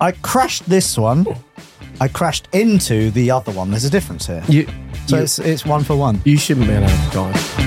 I crashed this one. I crashed into the other one. There's a difference here. It's 1 for 1. You shouldn't be allowed to drive.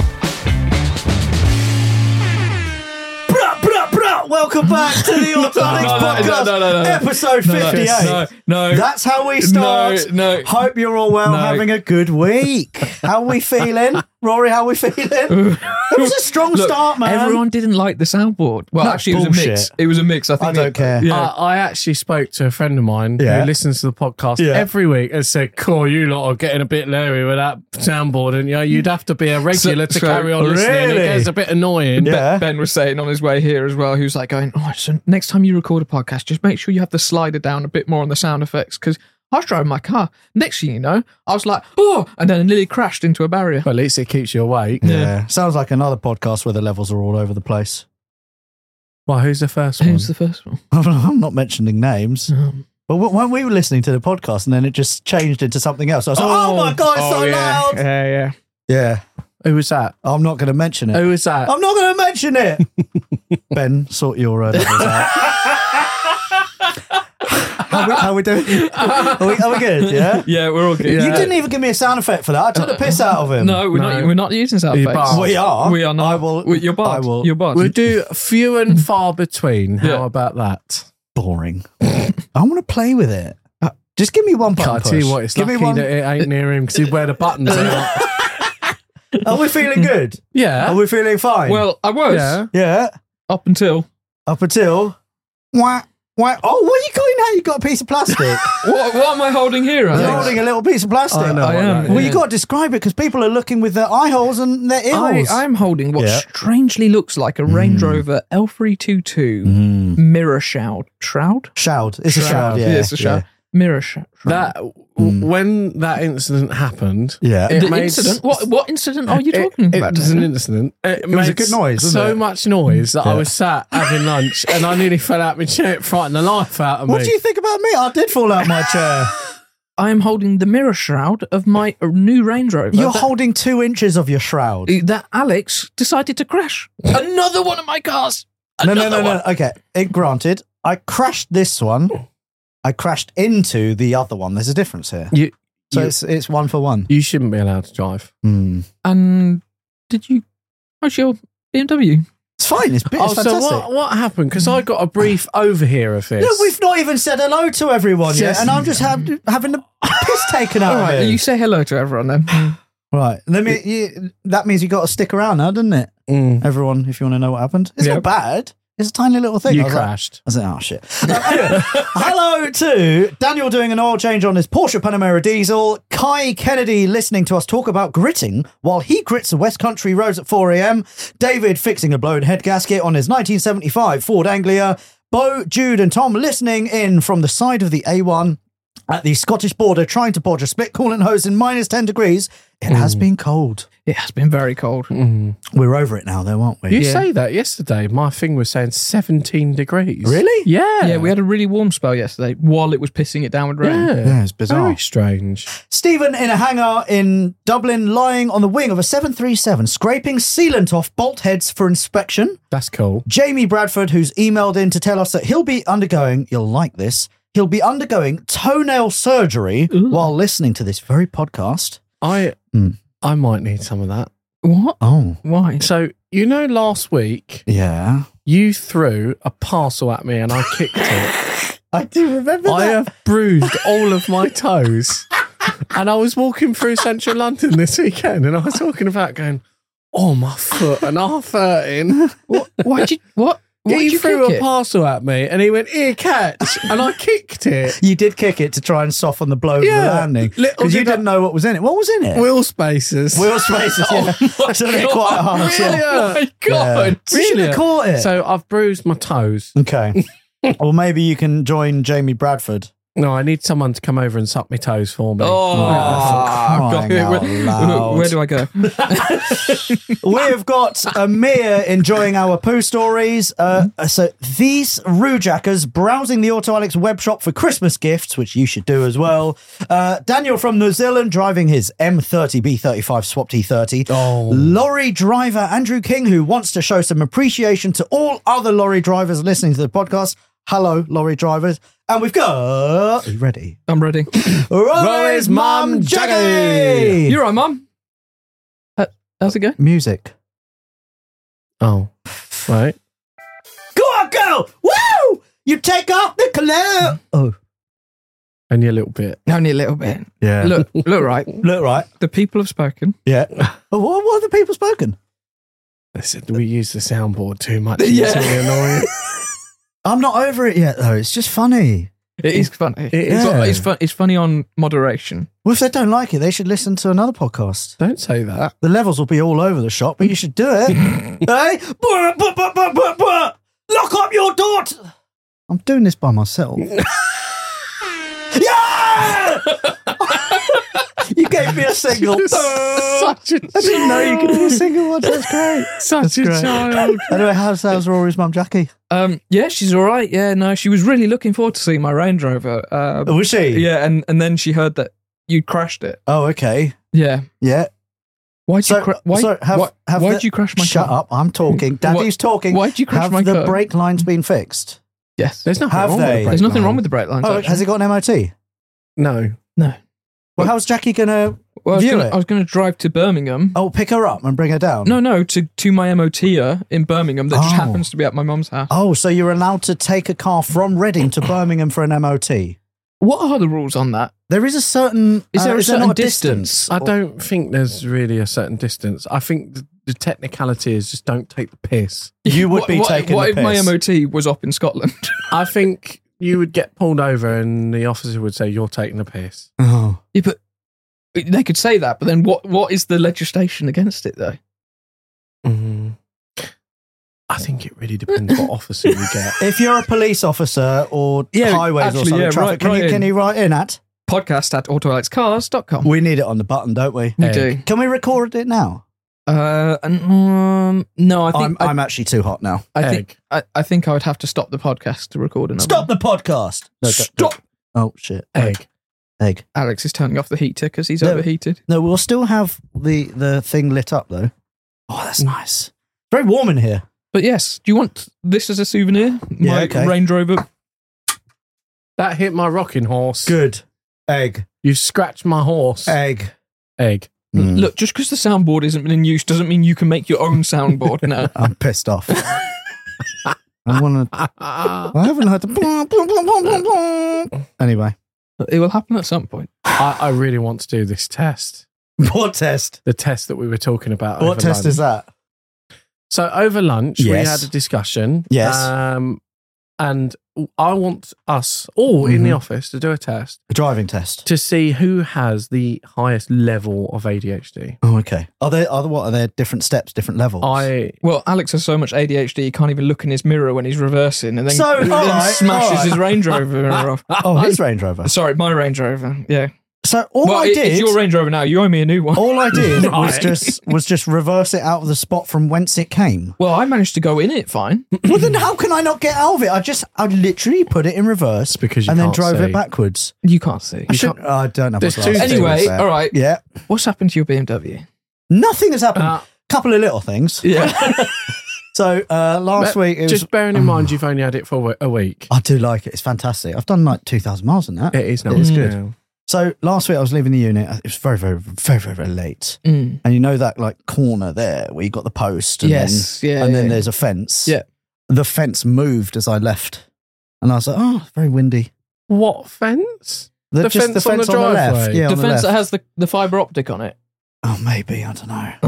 Welcome back to the Autonics Podcast, no. episode 58. No. That's how we start. No. Hope you're all well, having a good week. How are we feeling? Rory, how are we feeling? It was a strong start, man. Everyone didn't like the soundboard. Well, actually, it was a mix. It was a mix. I don't care. Yeah. I actually spoke to a friend of mine who listens to the podcast every week and said, "Cool, you lot are getting a bit leery with that soundboard, and you'd have to be a regular to carry on listening. It gets a bit annoying." Yeah. Ben was saying on his way here as well, he was like going, so next time you record a podcast, just make sure you have the slider down a bit more on the sound effects, because I was driving my car. Next thing you know, I was like, and then nearly crashed into a barrier. But at least it keeps you awake. Yeah. Sounds like another podcast where the levels are all over the place. Well, who's the first one? Who's the first one? I'm not mentioning names. But when we were listening to the podcast and then it just changed into something else, I was like, oh my God, it's so loud. Yeah. Yeah. Who was that? I'm not going to mention it. Who was that? I'm not going to mention it. Ben, sort your levels out. How we doing? Are we good? Yeah. Yeah, we're all good. You didn't even give me a sound effect for that. I took the piss out of him. No, we're not using sound effects. We are. We are not. I will. You're barred. I will. You're barred. We'll do few and far between. How about that? Boring. I want to play with it. Just give me one button Can't push. tell you what, it's give lucky that it ain't near him because he'd wear the buttons out. Are we feeling good? Yeah. Are we feeling fine? Well, I was. Yeah. Up until. Wah. Oh, what are you got in there? You got a piece of plastic. What am I holding here? You're holding a little piece of plastic. I know. I am. Well, you got to describe it because people are looking with their eye holes and their ears. I'm holding what strangely looks like a Range Rover L322 mirror shroud. Shroud? Shroud. It's a shroud. Yeah, it's a shroud. Mirror shroud. When that incident happened, Incident? What incident are you talking about? It was an incident. It was a good noise, wasn't so it? much noise that I was sat having lunch and I nearly fell out of my chair. It frightened the life out of me. What do you think about me? I did fall out of my chair. I am holding the mirror shroud of my new Range Rover. You're holding 2 inches of your shroud. That Alex decided to crash. Another one of my cars. No. Okay, granted, I crashed this one. I crashed into the other one. There's a difference here. It's 1 for 1. You shouldn't be allowed to drive. And did you? How's your BMW? It's fine. It's fantastic. So what happened? Because I got a brief overhear of this. No, we've not even said hello to everyone yet, and I'm just having the piss taken out of me. You say hello to everyone then. Right. That means you got to stick around now, doesn't it? Everyone, if you want to know what happened. It's not bad. It's a tiny little thing. You crashed. I was like, oh, shit. Anyway, hello to Daniel doing an oil change on his Porsche Panamera diesel, Kai Kennedy listening to us talk about gritting while he grits the West Country roads at 4 a.m, David fixing a blown head gasket on his 1975 Ford Anglia, Bo, Jude and Tom listening in from the side of the A1 at the Scottish border trying to bodge a split coolant hose in minus 10 degrees. It has been cold. It has been very cold. We're over it now, though, aren't we? You say that yesterday. My thing was saying 17 degrees. Really? Yeah. Yeah, we had a really warm spell yesterday while it was pissing it down with rain. Yeah, it's bizarre. Very strange. Stephen in a hangar in Dublin lying on the wing of a 737, scraping sealant off bolt heads for inspection. That's cool. Jamie Bradford, who's emailed in to tell us that he'll be undergoing, you'll like this, he'll be undergoing toenail surgery while listening to this very podcast. I might need some of that. What? Oh. Why? So, last week, Yeah. you threw a parcel at me and I kicked it. I do remember I that. have bruised all of my toes. And I was walking through central London this weekend and I was talking about going, oh, my foot, and half hurting. Why'd you... What? He threw a parcel at me and he went, here, catch. And I kicked it. You did kick it to try and soften the blow of the landing. Because you didn't know what was in it. What was in it? Wheel spacers. Wheel spaces, yeah. So they're quite harsh. Really? Oh my God. You should have caught it. So I've bruised my toes. Okay. Or maybe you can join Jamie Bradford. No, I need someone to come over and suck my toes for me. crying out loud. Where do I go? We've got Amir enjoying our poo stories. So these Roojackers browsing the Autonics web shop for Christmas gifts, which you should do as well. Daniel from New Zealand driving his M30 B35 Swap T30. Lorry driver Andrew King, who wants to show some appreciation to all other lorry drivers listening to the podcast. Hello, lorry drivers. And we've got... Are you ready? I'm ready. Rory's Mum Jackie! You're right, Mum. How's it going? Music. Oh, right. Go on, girl! Woo! You take off the clothes! Oh. Only a little bit. Only a little bit. Yeah. Look right. Look right. The people have spoken. Yeah. What have the people spoken? Listen, we use the soundboard too much. Yeah. It's really annoying. I'm not over it yet, though. It's just funny. It is funny. It is. Yeah. It's funny on moderation. Well, if they don't like it, they should listen to another podcast. Don't say that. The levels will be all over the shop, but you should do it. Hey? Lock up your door! I'm doing this by myself. Yeah! You gave me a single. Such a I didn't know you could do a single one. That's great. Such a great. child. Anyway, how's Rory's Mum Jackie? Yeah, she's all right. Yeah, no, she was really looking forward to seeing my Range Rover. Was she? Yeah, and then she heard that you crashed it. Oh, okay. Yeah. Yeah. Why'd you crash my Shut car? up. I'm talking. Daddy's talking. Why'd you crash my car? Have car? the brake lines been fixed? Yes. There's nothing Have wrong they? with the There's brake nothing line. wrong with the brake lines. Oh, actually. has it got an MOT? No. Well, how's Jackie going to view it? I was going to drive to Birmingham. Oh, pick her up and bring her down? No, to my MOT-er in Birmingham that just Oh. happens to be at my mum's house. Oh, so you're allowed to take a car from Reading to Birmingham for an MOT? What are the rules on that? There is a certain... Is there a certain not distance? I don't think there's really a certain distance. I think the technicality is just don't take the piss. You would be taking What the if my piss. MOT was up in Scotland? I think you would get pulled over and the officer would say, you're taking the piss. Oh. Yeah, but they could say that, but then what is the legislation against it, though? I think it really depends what officer you get. If you're a police officer or highways or something, traffic, can you write in at? podcast@autoalexcars.com. We need it on the button, don't we? We do. Can we record it now? No, I think I'm actually too hot now. I think I would have to stop the podcast to record another. Stop the podcast. No, Stop. Oh, shit. Egg. Alex is turning off the heater because he's overheated. No, we'll still have the thing lit up, though. Oh, that's nice. Very warm in here. But yes, do you want this as a souvenir? Yeah, okay. Range Rover. That hit my rocking horse. Good. Egg. You scratched my horse. Egg. Look, just because the soundboard isn't in use doesn't mean you can make your own soundboard now. I'm pissed off. I haven't had to... Anyway. It will happen at some point. I really want to do this test. What test? The test that we were talking about. What test is that? So over lunch, we Yes. had a discussion. Yes. And I want us all in the office to do a test A driving test. to see who has the highest level of ADHD. Oh, okay. Are there different steps, different levels? Well, Alex has so much ADHD he can't even look in his mirror when he's reversing, and then, So, then alright, smashes alright. his Range Rover mirror off. Oh, his Range Rover. Sorry, my Range Rover. Yeah. So all I did... It's your Range Rover now. You owe me a new one. All I did Right. was just reverse it out of the spot from whence it came. Well, I managed to go in it fine. Well, then how can I not get out of it? I literally put it in reverse because you and then can't drove see. it backwards. You can't see. I don't know. There's what two else to Anyway, say. all right. Yeah. What's happened to your BMW? Nothing has happened. Couple of little things. Yeah. So last week it was... Just bearing in mind you've only had it for a week. I do like it. It's fantastic. I've done like 2,000 miles in that. It is nice. It is good. Yeah. So last week I was leaving the unit. It was very, very, very, very, very late. And you know that like corner there where you got the post and then there's a fence. Yeah. The fence moved as I left. And I was like, oh, very windy. What fence? The fence on the driveway? left. Yeah, The on fence the that left. has the fibre optic on it. Oh, maybe. I don't know.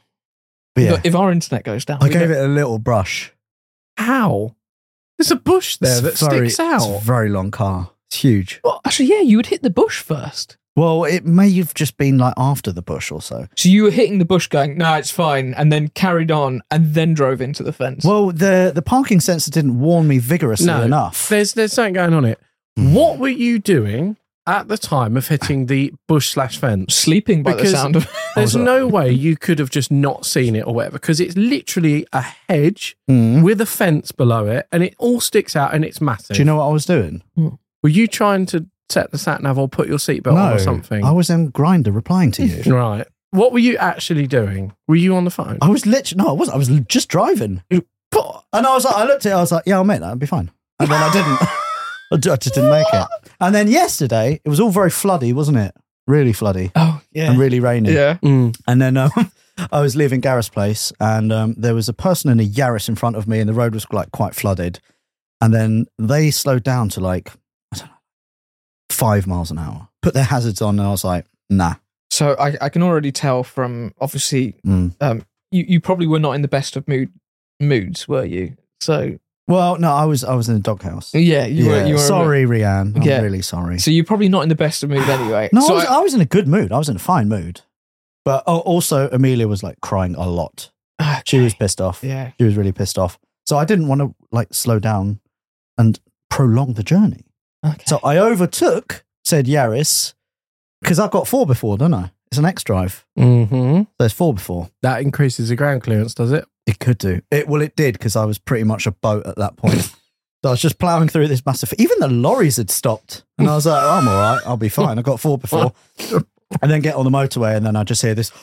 But yeah, If our internet goes down, I gave it a little brush. How? There's a bush there that sticks out. It's a very long car. It's huge. Well, actually, yeah, you would hit the bush first. Well, it may have just been like after the bush or so. So you were hitting the bush going, no, it's fine, and then carried on and then drove into the fence. Well, the parking sensor didn't warn me vigorously enough. There's something going on it. What were you doing at the time of hitting the bush/fence? Sleeping by the sound of it. There's no way you could have just not seen it or whatever, because it's literally a hedge Mm. with a fence below it and it all sticks out and it's massive. Do you know what I was doing? Were you trying to set the sat nav or put your seatbelt on or something? I was in Grindr replying to you. Right. What were you actually doing? Were you on the phone? I was literally, no, I wasn't. I was just driving. And I was like, I looked at it, I was like, yeah, I'll make that. It'll be fine. And then I didn't. I just didn't make it. And then yesterday, it was all very floody, wasn't it? Really floody. Oh, yeah. And really rainy. Yeah. And then I was leaving Gareth's place, and there was a person in a Yaris in front of me, and the road was like quite flooded. And then they slowed down to like, I don't know, 5 miles an hour. Put their hazards on, and I was like, nah. So I can already tell from, obviously, you probably were not in the best of moods, were you? So... Well, no, I was in the doghouse. Yeah, you were. Sorry, Rianne. I'm really sorry. So you're probably not in the best of mood anyway. No, so I was in a good mood. I was in a fine mood. But also, Amelia was like crying a lot. Okay. She was pissed off. Yeah. She was really pissed off. So I didn't want to like slow down and prolong the journey. Okay. So I overtook said Yaris because I've got 4 before, don't I? It's an X drive. Mm-hmm. There's 4 before. That increases the ground clearance, does it? It could do. It did because I was pretty much a boat at that point. So I was just ploughing through this massive... Even the lorries had stopped. And I was like, oh, I'm all right. I'll be fine. I got 4 before. And then get on the motorway and then I just hear this...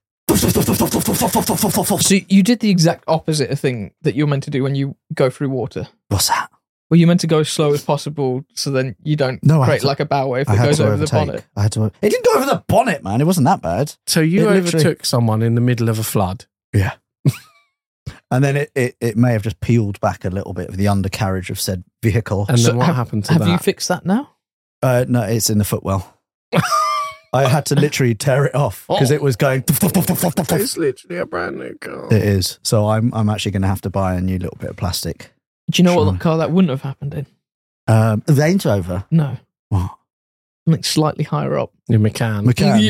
So you did the exact opposite of thing that you're meant to do when you go through water. What's that? Well, you're meant to go as slow as possible so then you don't create like a bow wave that goes over the bonnet. I had to... It didn't go over the bonnet, man. It wasn't that bad. So you overtook someone in the middle of a flood? Yeah. And then it may have just peeled back a little bit of the undercarriage of said vehicle. And then what happened to that? Have you fixed that now? No, it's in the footwell. I had to literally tear it off because it was going... It's literally a brand new car. It is. So I'm actually going to have to buy a new little bit of plastic. Do you know what car that wouldn't have happened in? Range Rover. No. What? Something slightly higher up. Your McCann.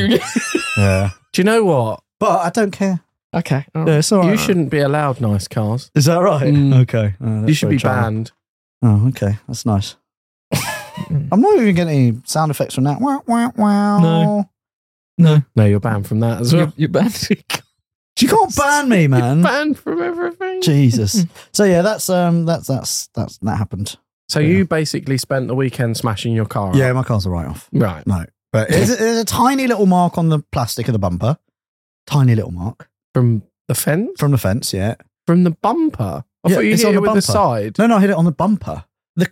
Yeah. Do you know what? But I don't care. Okay. Yeah, it's all right. You shouldn't be allowed nice cars. Is that right? Okay. You should be banned. Oh, okay. That's nice. I'm not even getting any sound effects from that. Wow, wow, wow. No, you're banned from that as well. You're banned. You can't ban me, man. You're banned from everything. Jesus. So yeah, that happened. So you basically spent the weekend smashing your car up. Yeah, my car's a write-off. Right. No. But there's a tiny little mark on the plastic of the bumper. Tiny little mark. From the fence? From the fence, yeah. From the bumper? I thought you hit it with the side. No, I hit it on the bumper. The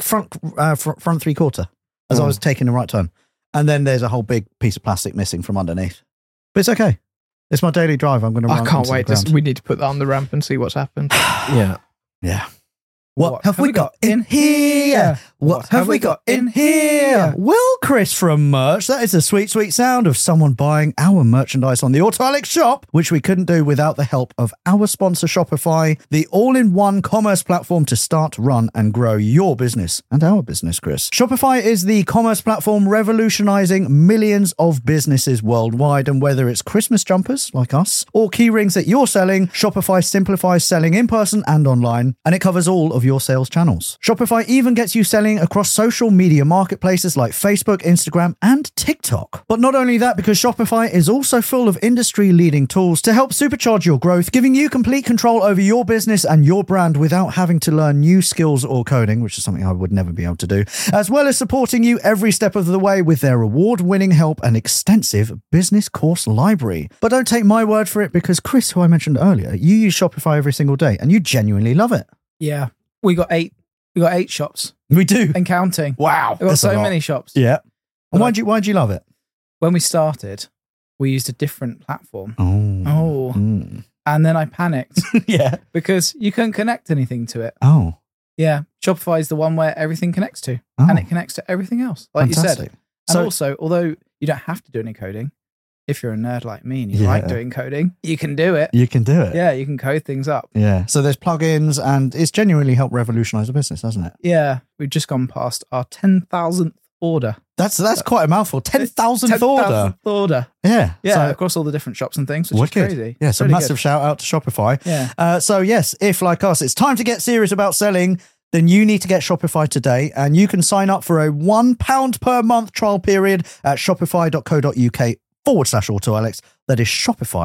front 3/4 as I was taking the right turn. And then there's a whole big piece of plastic missing from underneath. But it's okay. It's my daily drive. I'm going to run. I can't wait. We need to put that on the ramp and see what's happened. Yeah. Yeah. What have we got in here? What have we got in here? Well, Chris from Merch, that is the sweet, sweet sound of someone buying our merchandise on the Autoalex shop, which we couldn't do without the help of our sponsor Shopify, the all-in-one commerce platform to start, run, and grow your business and our business, Chris. Shopify is the commerce platform revolutionizing millions of businesses worldwide, and whether it's Christmas jumpers like us or key rings that you're selling, Shopify simplifies selling in person and online, and it covers all of your sales channels. Shopify even gets you selling across social media marketplaces like Facebook, Instagram, and TikTok. But not only that, because Shopify is also full of industry-leading tools to help supercharge your growth, giving you complete control over your business and your brand without having to learn new skills or coding, which is something I would never be able to do, as well as supporting you every step of the way with their award-winning help and extensive business course library. But don't take my word for it, because Chris, who I mentioned earlier, you use Shopify every single day and you genuinely love it. Yeah. We got 8 shops. We do. And counting. Wow. We've got so many shops. Yeah. And why'd you love it? When we started, we used a different platform. Oh. And then I panicked. Yeah. Because you couldn't connect anything to it. Oh. Yeah. Shopify is the one where everything connects to. And it connects to everything else. Like Fantastic. you said. And also, although you don't have to do any coding, if you're a nerd like me and you like doing coding, you can do it. You can do it. Yeah, you can code things up. Yeah. So there's plugins, and it's genuinely helped revolutionize the business, hasn't it? Yeah. We've just gone past our 10,000th order. That's quite a mouthful. 10,000th order. Order. Yeah. Yeah, So, across all the different shops and things, which wicked. is crazy. Yeah, It's so really massive shout out to Shopify. Yeah. So yes, if like us, it's time to get serious about selling, then you need to get Shopify today, and you can sign up for a £1 per month trial period at shopify.co.uk/AutoAlex. That is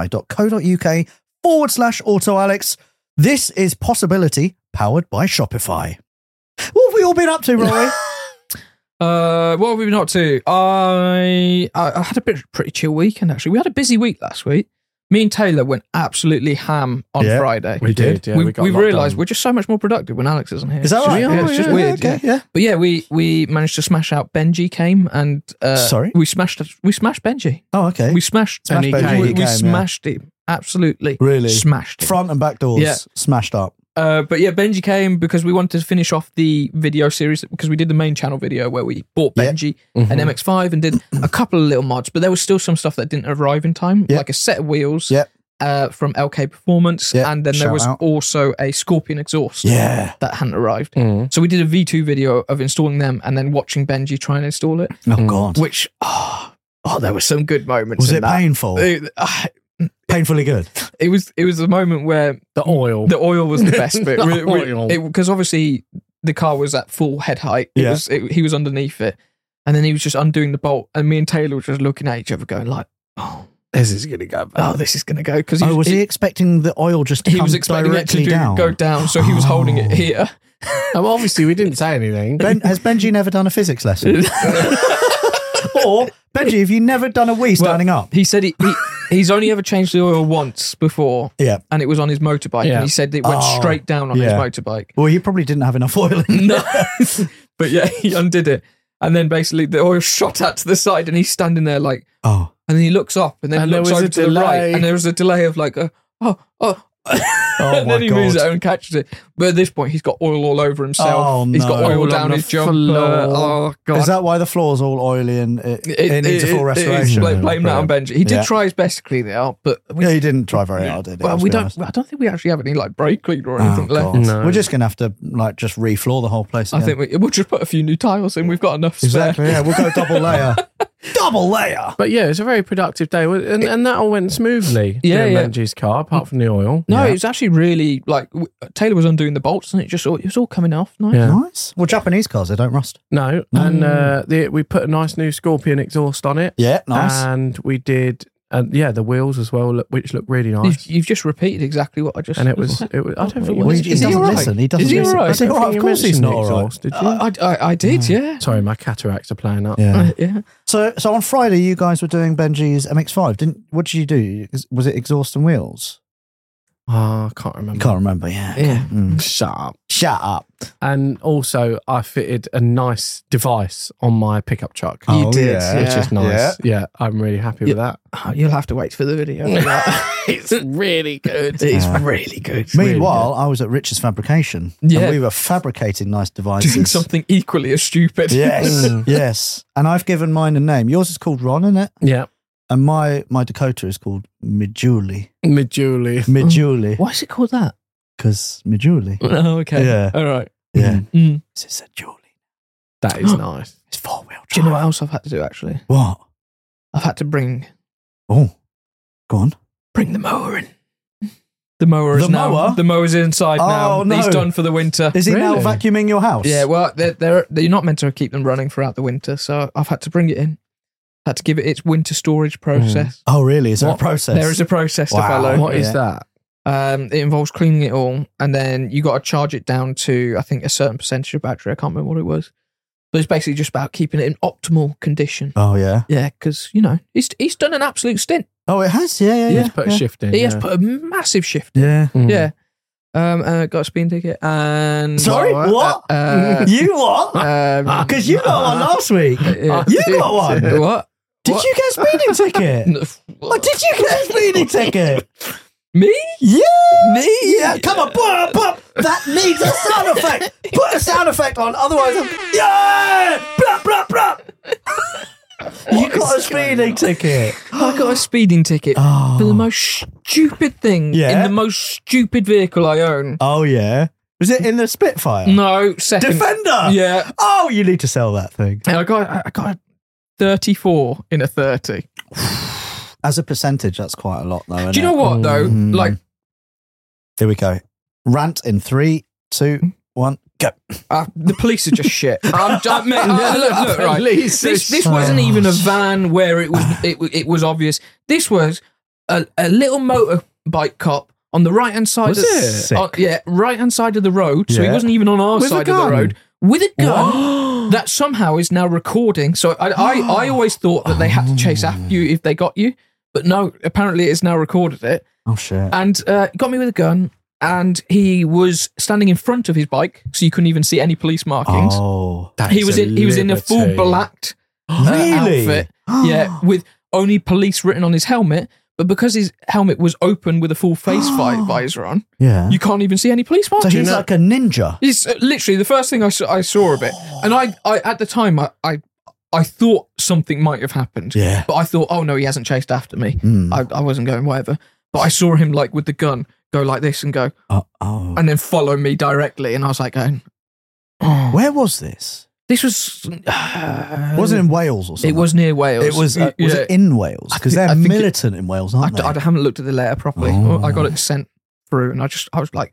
shopify.co.uk/AutoAlex. This is Possibility, powered by Shopify. What have we all been up to, Rory? What have we been up to? I had a pretty chill weekend, actually. We had a busy week last week. Me and Taylor went absolutely ham on Friday. We did. Yeah, we realised we're just so much more productive when Alex isn't here. Is that right? Yeah, it's just weird. Okay, yeah. But yeah, we managed to smash out. Benji came and Sorry? we smashed Benji. Oh, okay. We smashed Benji. we smashed him. Absolutely. Really? Smashed him. Front and back doors smashed up. But yeah, Benji came because we wanted to finish off the video series because we did the main channel video where we bought Benji and MX-5 and did a couple of little mods, but there was still some stuff that didn't arrive in time, like a set of wheels from LK Performance, and then there was also a Scorpion exhaust that hadn't arrived. So we did a V2 video of installing them and then watching Benji try and install it. Oh, God. Which, there were some good moments. Was it painful? Painfully good. It was the moment where the oil was the best bit because obviously the car was at full head height. He was underneath it, and then he was just undoing the bolt, and me and Taylor were just looking at each other, going like, "Oh, this is gonna go bad. Oh, this is gonna go." Because was he expecting the oil just to he come was expecting it to down? go down, so he was holding it here. Obviously, we didn't say anything. Has Benji never done a physics lesson? Or Benji, have you never done a wee standing up? He said he's only ever changed the oil once before, and it was on his motorbike. And he said it went straight down on his motorbike. Well, he probably didn't have enough oil in No, but yeah, he undid it, and then basically the oil shot out to the side, and he's standing there like, and then he looks up, and then looks over to the right, and there was a delay of like, and then he moves it and catches it. But at this point, he's got oil all over himself. Oh, no. He's got oil down his jumper. Oh, God. Is that why the floor's all oily and it needs a full restoration? Blame that on Benji. He did try his best to clean it out, but he didn't try very hard, did he? Well, I don't think we actually have any like brake cleaner or anything left. No. We're just going to have to like just refloor the whole place again. I think we'll just put a few new tiles in. We've got enough spare. Exactly, yeah. We'll go double layer. Double layer. But yeah, it was a very productive day, and that all went smoothly. Benji's car, apart from the oil. No, it was actually really like Taylor was undoing the bolts, and it was all coming off. Nice. Nice. Well, Japanese cars, they don't rust. No, and we put a nice new Scorpion exhaust on it. Yeah, nice. And we did. the wheels as well, which look really nice. You've just repeated exactly what I just. And it was. I don't think he doesn't listen. He doesn't listen. Is he all right? Of course he's not all right. Did you? I did. Yeah. Sorry, my cataracts are playing up. Yeah. So on Friday, you guys were doing Benji's MX-5. What did you do? Was it exhaust and wheels? I can't remember. You can't remember, yeah. Shut up. And also, I fitted a nice device on my pickup truck. You did, which is nice. Yeah, I'm really happy with that. You'll have to wait for the video for that. It's really good. It's really good. Meanwhile, I was at Rich's Fabrication. Yeah. And we were fabricating nice devices. Doing something equally as stupid. Yes, yes. And I've given mine a name. Yours is called Ron, isn't it? Yeah. And my Dakota is called Midjuli. Midjuli. Why is it called that? Because Midjuli. Oh, okay. Yeah. All right. Yeah. It's a Julie. That is nice. It's 4-wheel drive. Do you know what else I've had to do, actually? What? I've had to bring... Oh, go on. Bring the mower in. The mower's inside now. No. He's done for the winter. Is he now vacuuming your house? Yeah, well, you're not meant to keep them running throughout the winter, so I've had to bring it in. Had to give it its winter storage process. Oh, really? Is there a process? There is a process to follow. What is that? It involves cleaning it all, and then you got to charge it down to, I think, a certain percentage of battery. I can't remember what it was. But it's basically just about keeping it in optimal condition. Oh, yeah? Yeah, because, he's done an absolute stint. Oh, it has? Yeah. He's put a shift in. He has put a massive shift in. Yeah. Yeah. Got a speeding ticket and... Sorry, what? You what? Because you got one last week. You got one. What? Did you get a speeding ticket? Did you get a speeding ticket? Me? Yeah. Me? Yeah. Come on, that needs a sound effect. Put a sound effect on, otherwise yeah! Blah, blah, blah. You got a speeding ticket. I got a speeding ticket for the most stupid thing in the most stupid vehicle I own. Oh, yeah. Was it in the Spitfire? No, second. Defender? Yeah. Oh, you need to sell that thing. I got a 34 in a 30. As a percentage, that's quite a lot, though. Isn't Do you know what, though? Like, here we go. Rant in 3, 2, 1, go. The police are just shit. Look, right. This wasn't even a van where it was obvious. This was a little motorbike cop on the right hand side. Right hand side of the road. So he wasn't even on our side of the road with a gun that somehow is now recording. So I always thought that they had to chase after you if they got you. But no, apparently it's now recorded it. Oh, shit. And got me with a gun. And he was standing in front of his bike, so you couldn't even see any police markings. Oh, he was in a full blacked really? outfit. Yeah, with only police written on his helmet. But because his helmet was open with a full face visor on, you can't even see any police markings. So he's like a ninja. He's literally the first thing I saw of it. And I at the time, I thought something might have happened. Yeah. But I thought, oh no, he hasn't chased after me. Mm. I wasn't going whatever. But I saw him like with the gun go like this and go, and then follow me directly. And I was like going, oh. Where was this? This was... was it in Wales or something? It was near Wales. It was it in Wales? Because they're militant in Wales, aren't they? I haven't looked at the letter properly. Oh. I got it sent through and I was like...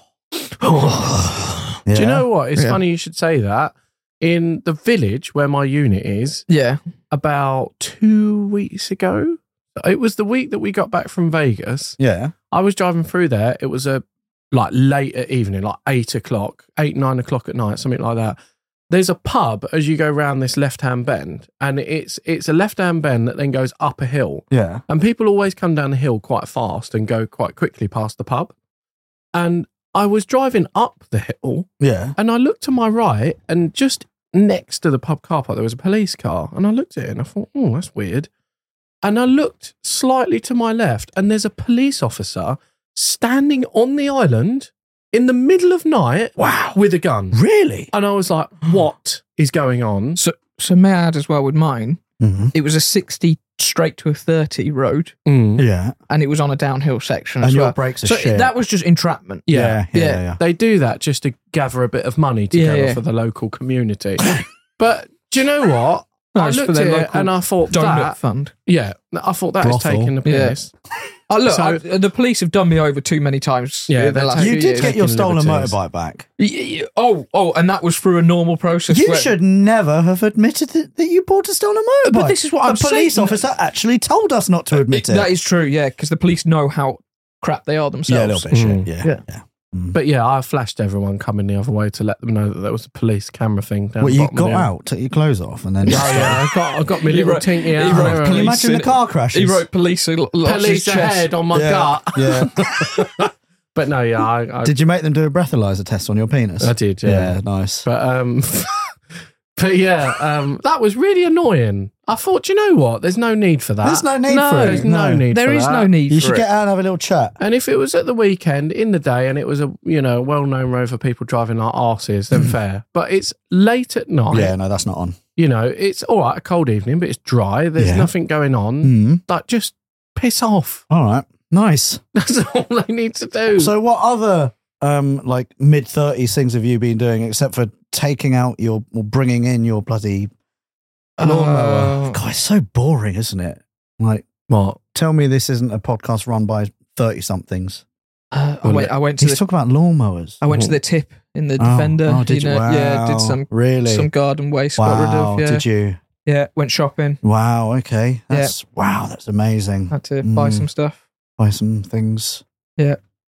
Yeah. Do you know what? It's funny you should say that. In the village where my unit is, about 2 weeks ago, it was the week that we got back from Vegas. Yeah. I was driving through there. It was late at evening, like 8 o'clock, 9 o'clock at night, something like that. There's a pub as you go round this left-hand bend, and it's a left-hand bend that then goes up a hill. Yeah. And people always come down the hill quite fast and go quite quickly past the pub. And I was driving up the hill, and I looked to my right, and just next to the pub car park, there was a police car. And I looked at it and I thought, oh, that's weird. And I looked slightly to my left, and there's a police officer standing on the island in the middle of night with a gun. Really? And I was like, what is going on? So may I add as well with mine, it was a 60 straight to a 30 road. Yeah. And it was on a downhill section and as your well. brakes are so shit. that was just entrapment. Yeah. They do that just to gather a bit of money together for the local community. But do you know what? No, I looked at it and I thought donut fund. Yeah, I thought that was taking the piss. Look, the police have done me over too many times. Yeah, the last you few did years. get your stolen motorbike back. Oh, and that was through a normal process. You should never have admitted that you bought a stolen motorbike. But this is what the police officer actually told us not to admit it. That is true, yeah, because the police know how crap they are themselves. Yeah, a little bit shit. Yeah. But yeah, I flashed everyone coming the other way to let them know that there was a police camera thing down Well, the you bottom got of the hill. out, took your clothes off, and then... I got my little tinky out. Can you imagine the car crashes? He wrote police ahead on my gut. Yeah. But no, I did you make them do a breathalyzer test on your penis? I did, yeah. Nice. But yeah, that was really annoying. I thought, you know what? There's no need for that. There's no need for it. There's no need There for is that. no need for it. You should get out and have a little chat. And if it was at the weekend, in the day, and it was a well-known road for people driving like arses, then fair. But it's late at night. Yeah, no, that's not on. It's all right, a cold evening, but it's dry. There's nothing going on. Like, just piss off. All right. Nice. That's all they need to do. So what other like mid-30s things have you been doing except for taking out or bringing in your bloody lawnmower? God, it's so boring, isn't it? Like, what? Tell me this isn't a podcast run by 30-somethings. I went to He's talking about lawnmowers. I went to the tip in the Defender. Oh, did you? Wow. Yeah, did some garden waste. Wow, got rid of, yeah. Did you? Yeah, went shopping. Wow, okay. That's amazing. Had to buy some stuff. Buy some things. Yeah.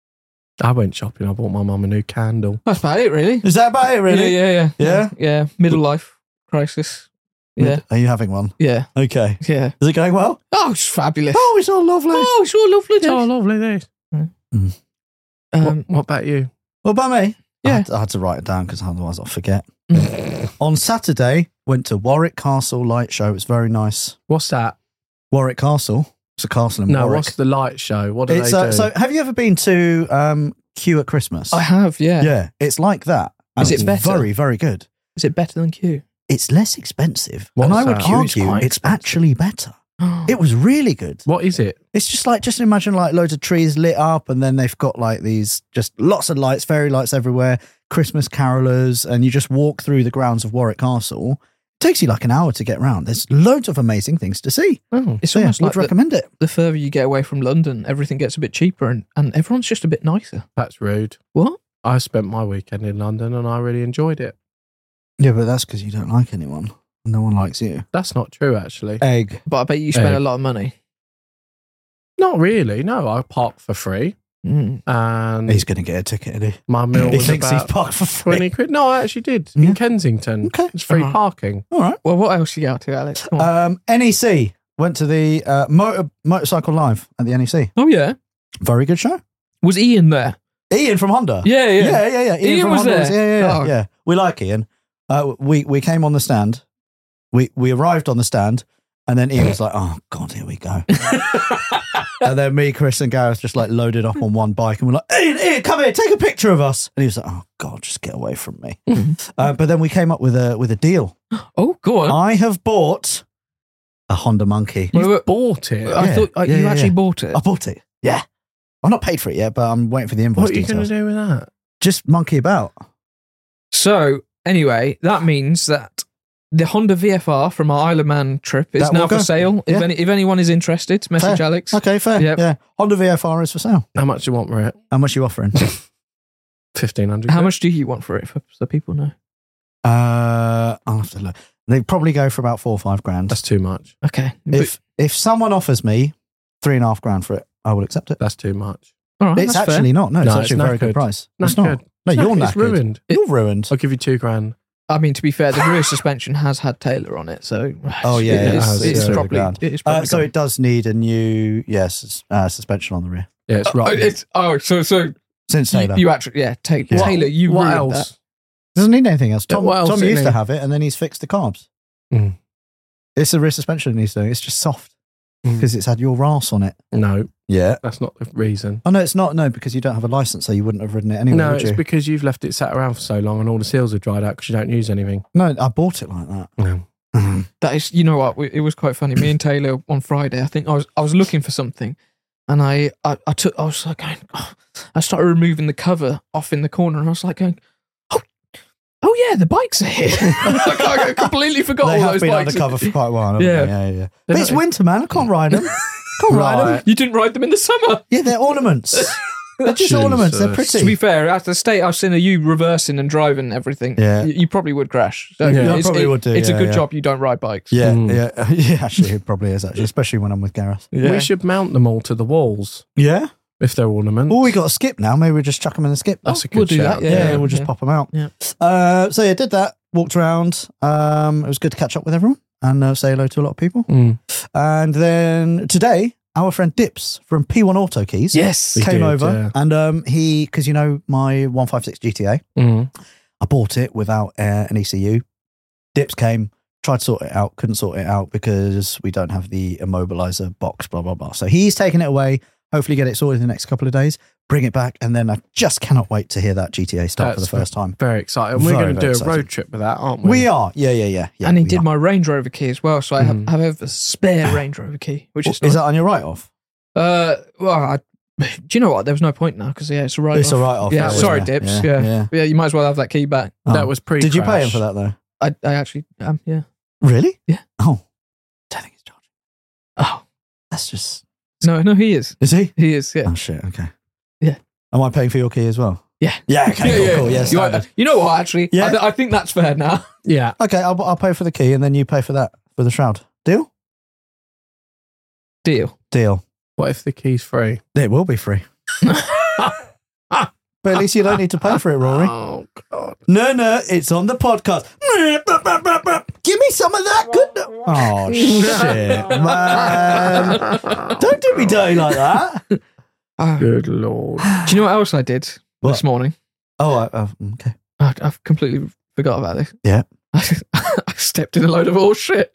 I went shopping. I bought my mum a new candle. That's about it, really. Is that about it, really? Yeah. Middle life crisis. Yeah. Are you having one? Yeah. Okay. Yeah. Is it going well? Oh, it's fabulous. Oh, it's all lovely. It's all lovely. It's all lovely, this. What about you? What about me? Yeah. I had to write it down because otherwise I'll forget. On Saturday, went to Warwick Castle light show. It was very nice. What's that? Warwick Castle. It's a castle in Warwick. What's the light show? What do they do? So have you ever been to Q at Christmas? I have, yeah. Yeah, it's like that. And Is it it's better? Very, very good. Is it better than Q? It's less expensive. What's And I would that? argue quite it's expensive. actually better. It was really good. What is it? It's just imagine like loads of trees lit up and then they've got like these just lots of lights, fairy lights everywhere, Christmas carolers, and you just walk through the grounds of Warwick Castle. It takes you like an hour to get round. There's loads of amazing things to see. Oh, It's So yeah, almost would like recommend it. the further you get away from London, everything gets a bit cheaper and everyone's just a bit nicer. that's rude. What? I spent my weekend in London and I really enjoyed it. Yeah, but that's because you don't like anyone. No one likes you. That's not true, actually. Egg. But I bet you spent a lot of money. Not really. No, I parked for free. And He's going to get a ticket, isn't he? my meal He was thinks he's about parked for free. 20 quid. No, I actually did. Yeah. In Kensington. Okay. It's free Uh-huh. parking. All right. Well, what else you get out to, Alex? Come on. NEC. Went to the Motorcycle Live at the NEC. Oh, yeah. Very good show. Was Ian there? Ian from Honda. Yeah. Ian from was Honda there. Yeah. We like Ian. We came on the stand. We arrived on the stand, and then Ian was like, "Oh God, here we go." And then me, Chris, and Gareth just like loaded up on one bike, and we're like, "Ian, come here, take a picture of us." And he was like, "Oh God, just get away from me." But then we came up with a deal. Oh, go on. I have bought a Honda Monkey. You bought it. I thought you actually bought it. I bought it. Yeah. I've not paid for it yet, but I'm waiting for the invoice. What are you going to do with that? Just monkey about. So, anyway, that means that the Honda VFR from our Isle of Man trip is That now will go. for sale. Yeah. If anyone is interested, message Fair. Alex. Okay, fair. Yep. Yeah. Honda VFR is for sale. How much do you want for it? How much are you offering? 1,500. How much do you want for it, so people know? I'll have to look. They probably go for about 4 or 5 grand. That's too much. Okay. If someone offers me 3.5 grand for it, I will accept it. That's too much. All right, It's that's fair. actually not. No, it's No, actually it's a very knackered. good price. It's Knackered. not. No, you're It's knackered. ruined. You're ruined. I'll give you $2,000. I mean, to be fair, the rear suspension has had Taylor on it, so Oh, yeah, it it's, has, it's yeah. probably Grand. it is probably So gone. it does need a new suspension on the rear. Yeah, it's right. So Since Taylor. you actually Taylor, you What ruined else? that. Doesn't need anything else. Yeah, Tom, what else Tom did used he to need? have it, and then he's fixed the carbs. Mm. It's the rear suspension he's doing. It's just soft Mm. because it's had your RAS on it. No, Yeah. that's not the reason. Oh, no, it's not. No, because you don't have a license, so you wouldn't have ridden it anyway, No, would it's you? because you've left it sat around for so long and all the seals have dried out because you don't use anything. No, I bought it like that. No. That is, you know what? It was quite funny. Me and Taylor on Friday, I think I was looking for something, and I was like going, I started removing the cover off in the corner, and I was like going, oh yeah, the bikes are here. I completely forgot They all have those been bikes. undercover for quite a while, haven't Yeah. they? Yeah. But it's winter, man. I can't ride them. Can't ride them. Right. You didn't ride them in the summer. Yeah, they're ornaments. They're just Jesus. ornaments. They're To pretty. be fair, at the state I've seen of you reversing and driving everything, Yeah. you probably would crash. So Yeah, I it's, probably would do, It's a yeah, good yeah. job you don't ride bikes. Yeah, Mm. yeah. Actually, it probably is, actually, especially when I'm with Gareth. We should mount them all to the walls Yeah? if they're ornaments. Oh, we got a skip now. Maybe we just chuck them in the skip. That's a good we'll do shout. that, Yeah, we'll just pop them out. Yeah. So yeah, did that. Walked around. It was good to catch up with everyone and say hello to a lot of people. Mm. And then today, our friend Dips from P1 Auto Keys Yes. He came did, over yeah. and he, because you know my 156 GTA, Mm. I bought it without an ECU. Dips came, tried to sort it out, couldn't sort it out because we don't have the immobilizer box, blah, blah, blah. So he's taking it away, hopefully get it sorted in the next couple of days, bring it back, and then I just cannot wait to hear that GTA start for the That's first time. Very exciting. And we're Very, going to do very a exciting. road trip with that, aren't we? We are. Yeah. And he we did are. my Range Rover key as well, so I Mhm. have a spare Range Rover key, which is Is nice. that on your write-off? Well, do you know what? There was no point now because it's a write-off. It's a write-off. Yeah, isn't sorry, it? Dips. Yeah. Yeah, you might as well have that key back. Oh. That was pre. Did you pay him for that, though? I actually yeah. Really? Yeah. Oh. Don't think he's charging. Oh That's just... no, he is. Is he? He is. Yeah. Oh, shit. Okay. Yeah. Am I paying for your key as well? Yeah. Yeah, okay, cool. Yeah, You, standard. you know what? Actually, Yeah. I think that's fair now. Yeah. Okay, I'll pay for the key and then you pay for that, for the shroud. Deal? Deal. Deal. What if the key's free? It will be free. But at least you don't need to pay for it, Rory. Oh, God. No, it's on the podcast. Give me some of that good. Oh, shit, man. Don't do me dirty like that. Good Lord. Do you know what else I did What? this morning? Oh, okay. I've completely forgot about this. Yeah. I stepped in a load of horse shit.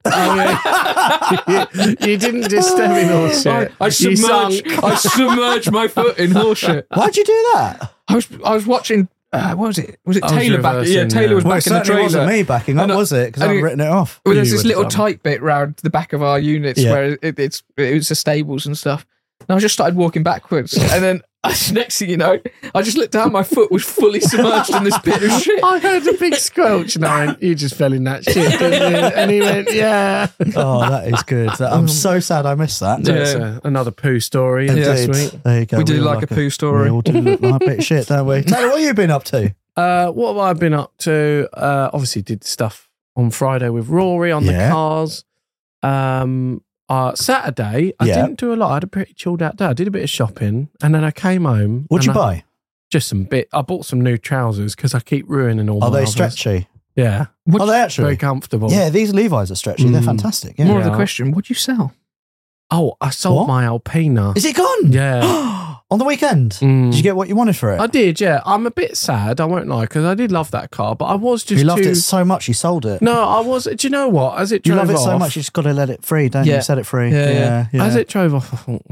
You didn't just step in all shit. I You submerged my foot in horse shit. Why'd you do that? I was watching. What was it? Was it I was Taylor back? reversing, Yeah, Taylor was yeah. Well, it back in the certainly trailer. wasn't me backing up, And, was it? Because and I've it- written it off. Well, there's You this would have little done. tight bit round the back of our units Yeah. where it was the stables and stuff. And I just started walking backwards, and then next thing you know, I just looked down. My foot was fully submerged in this bit of shit. I heard a big squelch and I went, you just fell in that shit, didn't you? And he went, yeah. Oh, that is good. I'm so sad I missed that. Yeah. That's another poo story. Indeed. This week. There you go. We did all like a poo story. We all do look like a bit of shit, don't we? Taylor, what have you been up to? What have I been up to? Obviously did stuff on Friday with Rory on Yeah. the cars. Saturday, I Yeah. didn't do a lot. I had a pretty chilled out day. I did a bit of shopping and then I came home. What'd you and buy? Just some bit. I bought some new trousers because I keep ruining all Are my they others. stretchy? Yeah. Are they actually? Very comfortable. Yeah, these Levi's are stretchy. They're fantastic. Yeah. More of the Yeah. question: what'd you sell? Oh, I sold What? my Alpina. Is it gone? Yeah. On the weekend? Mm. Did you get what you wanted for it? I did, yeah. I'm a bit sad, I won't lie, because I did love that car, but I was just You loved it so much you sold it. No, I was... Do you know what? As it You drove love it off... so much you just got to let it free, don't you? Set it free. Yeah. As it drove off, I thought...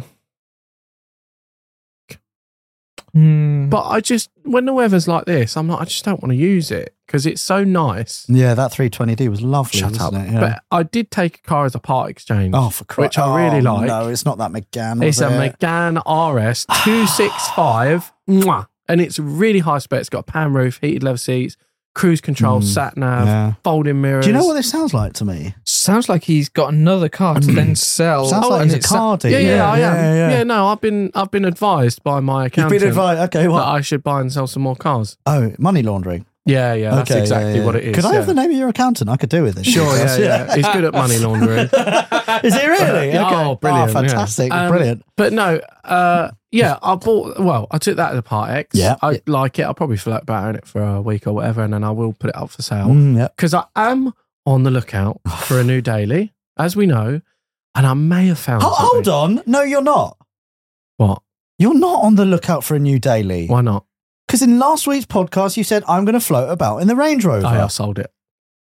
But I just... When the weather's like this, I'm like, I just don't want to use it, because it's so nice. Yeah, that 320D was lovely, Shut up. wasn't it? Yeah. But I did take a car as a part exchange. Oh, for Christ. Which I really like. No, it's not that McGann. It's a was it? Megane RS 265, mwah, and it's really high spec. It's got a pan roof, heated leather seats, cruise control, sat nav, yeah. folding mirrors. Do you know what this sounds like to me? Sounds like he's got another car to then sell. Sounds like and he's a it's- car dealer. Yeah, I am. Yeah. Yeah, no, I've been advised by my You've accountant been advised. Okay, that what? I should buy and sell some more cars. Oh, money laundering. Yeah, that's Okay, exactly what it is. Could I have yeah. the name of your accountant? I could do with it. Sure, yeah. He's good at money laundering. Is he really? Yeah, Okay. oh, brilliant, yeah. Fantastic. Brilliant. But no, yeah, I took that as a Part X. Yeah. I like it. I'll probably float about in it for a week or whatever, and then I will put it up for sale. Yeah. Because I am on the lookout for a new daily, as we know, and I may have found Hold something. on. No, you're not. What? You're not on the lookout for a new daily. Why not? Because in last week's podcast, you said, I'm going to float about in the Range Rover. I sold it.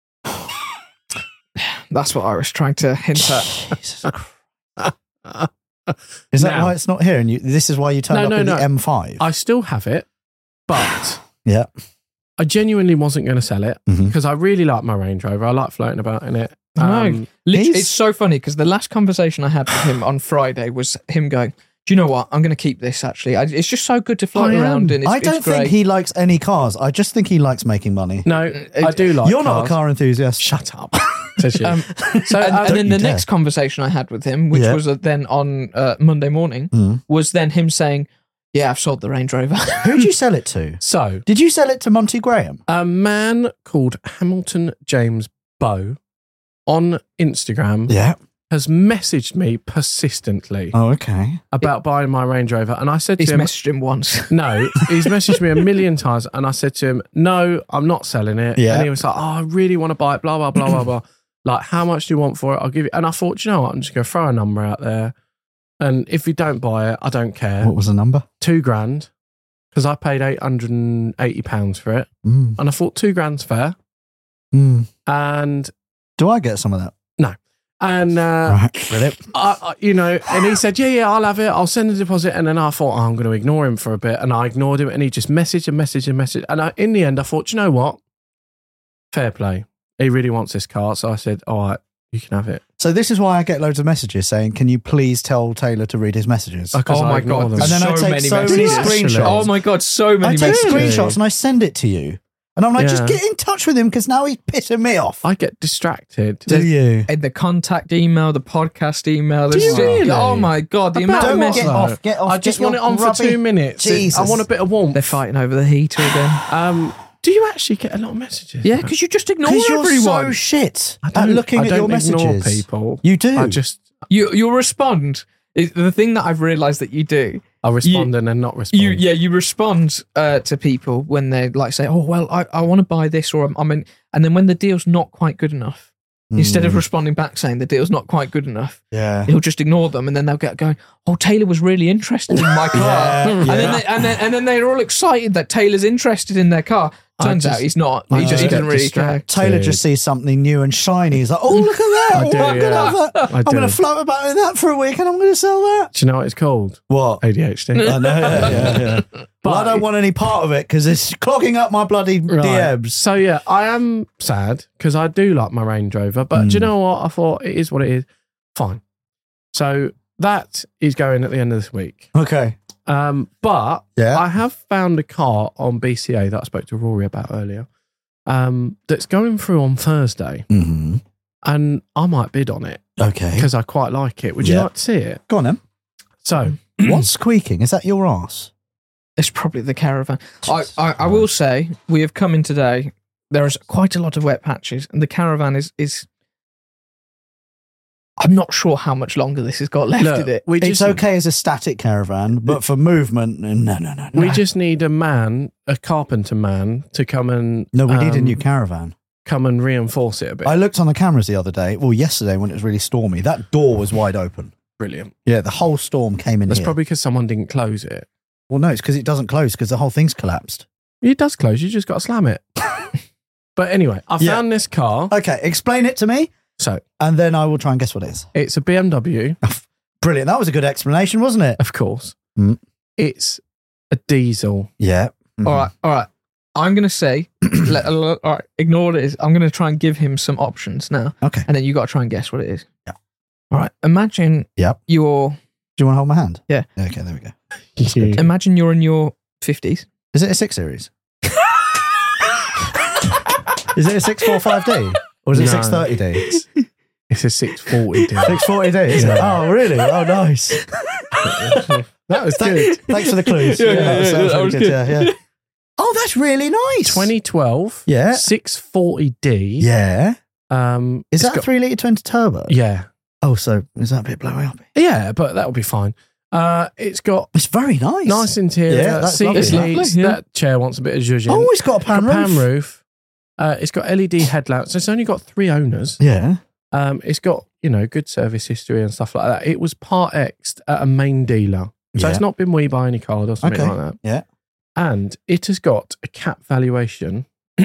That's what I was trying to hint at. Jesus Christ. Is that Now- why it's not here? And this is why you turned up in the M5? I still have it, but Yeah. I genuinely wasn't going to sell it Mhm. because I really like my Range Rover. I like floating about in it. No, literally, he's- it's so funny because the last conversation I had with him on Friday was him going, "Do you know what? I'm going to keep this. Actually, it's just so good to float I am. around in. It's, I don't it's great. think he likes any cars. I just think he likes making money. No, I do like You're not a cars. car enthusiast. Shut up. Says you. So, and Don't then you the dare. next conversation I had with him, which Yeah. was then on Monday morning, Mm. was then him saying, "Yeah, I've sold the Range Rover." Who did you sell it to? So, Did you sell it to Monty Graham? a man called Hamilton James Bow on Instagram Yeah. has messaged me persistently Oh, okay. about buying my Range Rover. And I said He's to him, messaged him once. no, he's messaged me a million times. And I said to him, no, I'm not selling it. Yeah. And he was like, oh, I really want to buy it, blah, blah, blah, blah, blah. Like, how much do you want for it? I'll give you. And I thought, you know what? I'm just going to throw a number out there. And if you don't buy it, I don't care. What was the number? £2,000. Because I paid £880 for it. Mm. And I thought £2,000's fair. Mm. And Do I get some of that? no. And, Right. Brilliant. you know, and he said, yeah, I'll have it. I'll send the deposit. And then I thought, I'm going to ignore him for a bit. And I ignored him. And he just messaged and messaged and messaged. And in the end, I thought, you know what? Fair play. He really wants this car. So I said, all right, you can have it. So this is why I get loads of messages saying, can you please tell Taylor to read his messages? Because Oh I my ignore God. them. And then I So take many so many messages. screenshots. Oh my God, so I many take messages. screenshots and I send it to you. And I'm like, just Yeah. get in touch with him because now he's pissing me off. I get distracted. Do you? And the contact email, the podcast email. Do you really? Oh my God, the About amount of what, messages. though? Get off. I just get want it your on for grubby- 2 minutes. Jesus. I want a bit of warmth. They're fighting over the heater again. Do you actually get a lot of messages? Yeah, because you just ignore Because you're everyone. so shit I at don't- looking I at your don't ignore messages. people. You do. I just You'll respond. The thing that I've realised that you do, I respond and then not respond. you respond to people when they like say, "Oh well, I want to buy this," or I'm in, and then when the deal's not quite good enough, instead of responding back saying the deal's not quite good enough, Yeah. he'll just ignore them, and then they'll get going, "Oh, Taylor was really interested in my car," Yeah, and then they're all excited that Taylor's interested in their car. Turns out he's not. He just doesn't get really care. Taylor just sees something new and shiny. He's like, oh, look at that. I do, I'm going to yeah. have that. I I'm going to do. float about in that for a week and I'm going to sell that. Do you know what it's called? What? ADHD. I know, yeah. But I don't want any part of it because it's clogging up my bloody Right. DMs. So yeah, I am sad because I do like my Range Rover, but do you know what? I thought it is what it is. Fine. So that is going at the end of this week. Okay. But Yeah. I have found a car on BCA that I spoke to Rory about earlier. That's going through on Thursday, Mm-hmm. and I might bid on it Okay. because I quite like it. Would you Yeah. like to see it? Go on then. So What's squeaking? Is that your ass? It's probably the caravan. I will say we have come in today. There is quite a lot of wet patches, and the caravan is. I'm not sure how much longer this has got left look, in it. we It's just okay as a static caravan, but for movement, no. we just need a carpenter man, to come and No, we need a new caravan. come and reinforce it a bit. I looked on the cameras the other day, well, yesterday when it was really stormy. That door was wide open. brilliant. Yeah, the whole storm came in That's here. probably because someone didn't close it. Well, no, it's because it doesn't close because the whole thing's collapsed. It does close. You just got to slam it. But anyway, I found this car. Okay, explain it to me, So and then I will try and guess what it is. it's a BMW, Brilliant. That was a good explanation, wasn't it? of course. Mm. It's a diesel. Yeah. All right. I'm going to say, all right, ignore this. I'm going to try and give him some options now. Okay. And then you got to try and guess what it is. Yeah. All right. Imagine Yep. you're, Do you want to hold my hand? Yeah. Okay, there we go. imagine you're in your 50s. Is it a 6 Series? Is it a 645D? Or is it No. 630D? It's a 640. 640D, is it? Oh, really? Oh, nice. That was good. Thanks for the clues. That was really good. Yeah. Oh, that's really nice. 2012. Yeah. 640D. Yeah. Is it's that a got- 3 litre twin turbo? Yeah. Oh, so is that a bit blowy up? Yeah, but that'll be fine. It's got It's very nice. nice interior. Yeah, that's seat lovely. It's lovely, seats. yeah. That chair wants a bit of zhuzh. Oh, it's got a pan roof. roof. It's got LED headlamps. It's only got 3 owners. Yeah. It's got, good service history and stuff like that. It was part X'd at a main dealer. So Yeah. it's not been We Buy Any Card or something Okay. like that. Yeah. And it has got a cap valuation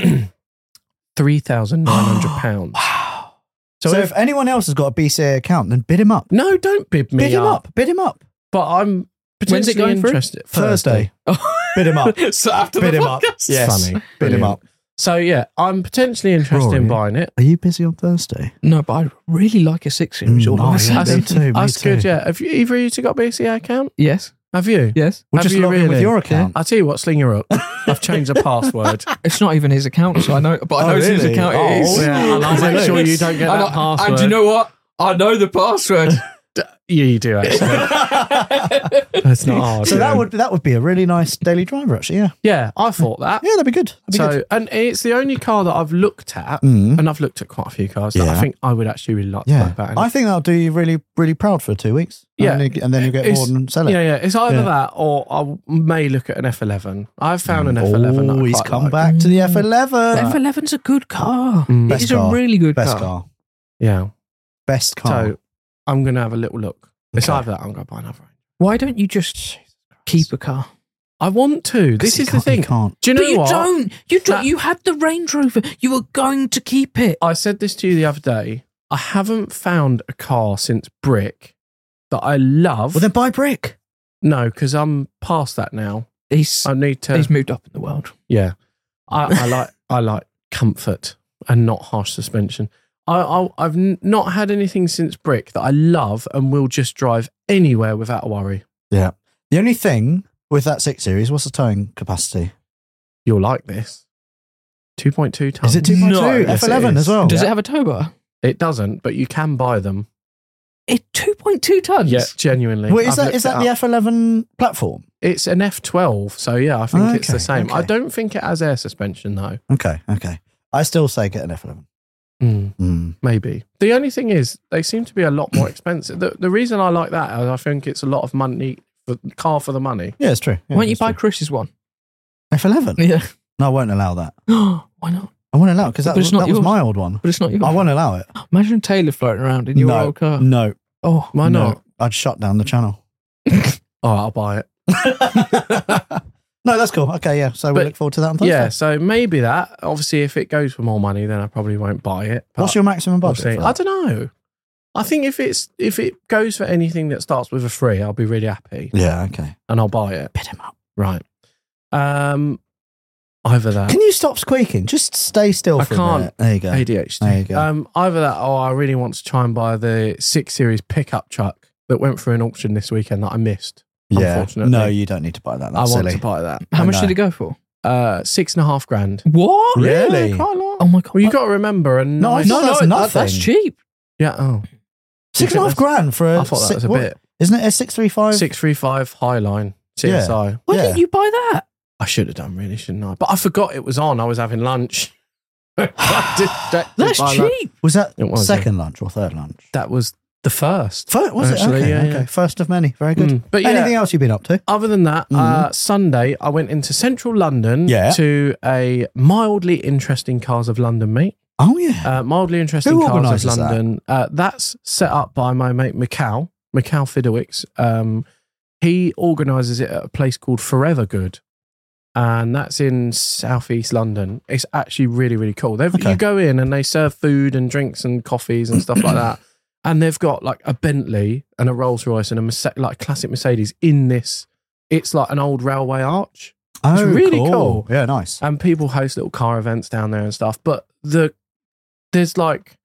£3,900. Wow. So So if anyone else has got a BCA account, then bid him up. No, don't bid me Bid him up. Bid him up. But I'm When's it potentially going through? interested. Thursday. Bid him up. So after Bid the him up. podcast. Yes. Funny. Bid him Brilliant. up. So yeah, I'm potentially interested in Rory. buying it. Are you busy on Thursday? No, but I really like a 6 Series. all Nice. I say. Me too. That's good, yeah. Have you either of you two got a BCA account? Yes. Have you? Yes. We'll Have just you log in with really? your account. I'll tell you what, sling her up. I've changed the password. It's not even his account, so I know, but I know whose really? account Oh, it is. Yeah, and I'll make sure you don't get And that password. And do you know what? I know the password. Yeah, you do actually. That's not hard. So that would be a really nice daily driver, actually. Yeah. Yeah, I thought that. Yeah, that'd be good. That'd be So, good. and it's the only car that I've looked at, Mm. and I've looked at quite a few cars that I Yeah. think I would actually really like to Yeah. buy back. I think that'll do you really, really proud for 2 weeks. Yeah. And then you get It's- bored and sell it. Yeah, it's either Yeah. that or I may look at an F11. I've found an F11 that I he's quite come like. back to the F11. F11's a good car. Mm. It Best is a car. really good Best car. car. Yeah. Best car. So I'm going to have a little look. It's Okay. either that or I'm going to buy another one. Why don't you just keep a car? I want to. This is the You thing. can't. Do you know But you what? don't. That- You had the Range Rover. You were going to keep it. I said this to you the other day. I haven't found a car since Brick that I love. Well, then buy brick. No, because I'm past that now. He's I need to. moved up in the world. Yeah, I like comfort and not harsh suspension. I've not had anything since Brick that I love and will just drive anywhere without a worry. Yeah. The only thing with that 6 Series, what's the towing capacity? You'll like this. 2.2 tons. Is it 2.2? No. Yes, it F11 is. as well. Does Yeah. it have a tow bar? It doesn't, but you can buy them. It's 2.2 tons. Yeah, genuinely. Wait, is I've that looked the it up. F11 platform? It's an F12, so yeah, I think it's the Okay, same. I okay. don't think it has air suspension though. Okay. I still say get an F11. Maybe. The only thing is, they seem to be a lot more expensive. The reason I like that is I think it's a lot of money for car for the money. Yeah, it's true. Yeah, Why don't you it's buy true. Chris's one? F11? Yeah. No, I won't allow that. Why not? I won't allow it because that, But it's was, not that was yours. my old one. But it's not yours. I won't allow it. Imagine Taylor floating around in your No. old car. No. Oh, Why No. not? I'd shut down the channel. Oh, I'll buy it. No, that's cool. Okay, yeah. So we But- look forward to that on Thursday. Yeah, so maybe that. Obviously, if it goes for more money, then I probably won't buy it. but What's your maximum we'll budget? see. for I that? don't know. I think if it goes for anything that starts with a 3, I'll be really happy Yeah, okay. and I'll buy it. Bid him up. Right. Either that. Can you stop squeaking? Just stay still I for a can't. minute. There you go. ADHD. There you go. Either that or I really want to try and buy the 6 Series pickup truck that went through an auction this weekend that I missed. Yeah. Unfortunately. No, you don't need to buy that. I That's want silly. to buy that. how I much know. did it go for? $6.5 grand. What? Really? Yeah, quite a lot. Oh my god! Well, you got to remember a No, I nice. thought that's nothing. That's cheap. Yeah. Oh, $6.5 grand for a. I thought that was a what- bit. Isn't it a 635? 635 Highline CSI. Why Yeah. didn't you buy that? I should have done, really, shouldn't I? But I forgot it was on. I was having lunch. That's By that. cheap. Was that It was, second lunch or third lunch? That was the first. Was Actually, it? Okay, yeah, okay. yeah. First of many. Very good. But yeah, Anything else you've been up to? other than that, Mhm. Sunday I went into central London Yeah. to a mildly interesting Cars of London meet. Oh, yeah. Mildly interesting Who Cars of organises that? London. That's set up by my mate Mikal. Mikhail Fidowicz. He organises it at a place called Forever Good. And that's in southeast London. It's actually really, really cool. You go in and they serve food and drinks and coffees and stuff like that. And they've got like a Bentley and a Rolls Royce and a classic Mercedes in this. It's like an old railway arch. It's really cool. Yeah, nice. And people host little car events down there and stuff. But there's like,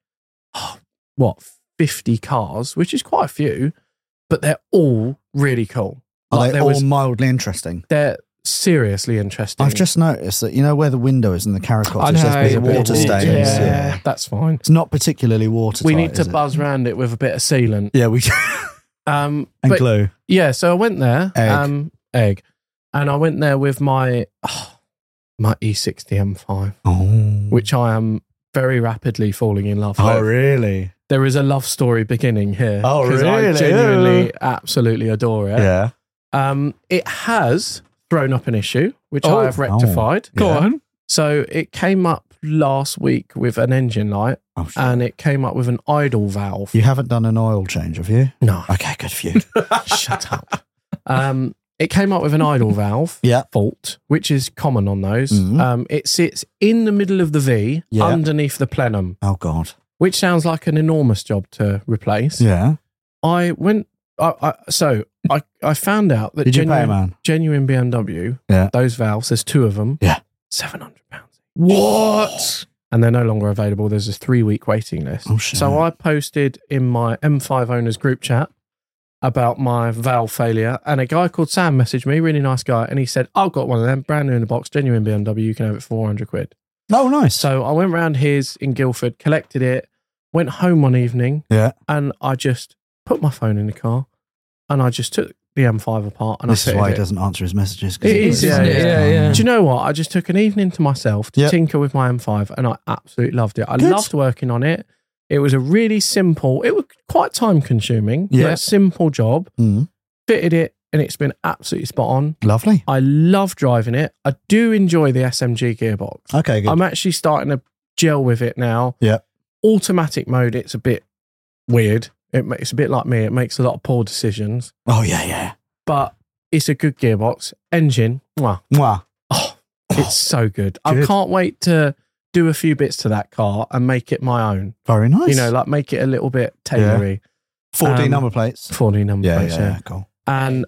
50 cars, which is quite a few, but they're all really cool. Are they all mildly interesting? They're seriously interesting. I've just noticed that, where the window is in the Carrot-Cottage, there's a bit of water stains. Yeah, that's fine. It's not particularly watertight. We need to buzz around it with a bit of sealant. Yeah, we and glue. Yeah, so I went there. Egg. And I went there with my E60 M5, which I am very rapidly falling in love with. Oh, really? There is a love story beginning here. Oh, really? I genuinely, absolutely adore it. Yeah. It has thrown up an issue, which I have rectified. Go on. So it came up last week with an engine light, and it came up with an idle valve. You haven't done an oil change, have you? No. Okay, good for you. Shut up. It came up with an idle valve fault, which is common on those. Mm-hmm. It sits in the middle of the V, underneath the plenum. Oh, God. Which sounds like an enormous job to replace. Yeah. I found out that genuine BMW, those valves, there's two of them. Yeah. £700. What? And they're no longer available. There's a 3-week waiting list. Oh, shit. So I posted in my M5 owners group chat about my valve failure, and a guy called Sam messaged me, really nice guy, and he said, I've got one of them, brand new in the box, genuine BMW, you can have it for £400. Oh, nice. So I went round his in Guildford, collected it, went home one evening, and I just put my phone in the car, and I just took the M5 apart, and this is why he doesn't answer his messages. It is, yeah. Do you know what? I just took an evening to myself to tinker with my M5, and I absolutely loved it. I loved working on it. It was a really simple, it was quite time consuming, but a simple job. Fitted it, and it's been absolutely spot on. Lovely. I love driving it. I do enjoy the SMG gearbox. Okay, good. I'm actually starting to gel with it now. Yeah. Automatic mode, it's a bit weird. It's a bit like me. It makes a lot of poor decisions. Oh, yeah. But it's a good gearbox. Engine, mwah. Mwah. Oh, it's so good. I can't wait to do a few bits to that car and make it my own. Very nice. Like make it a little bit tailory. 4D number plates. 4D number plates, yeah. Cool. And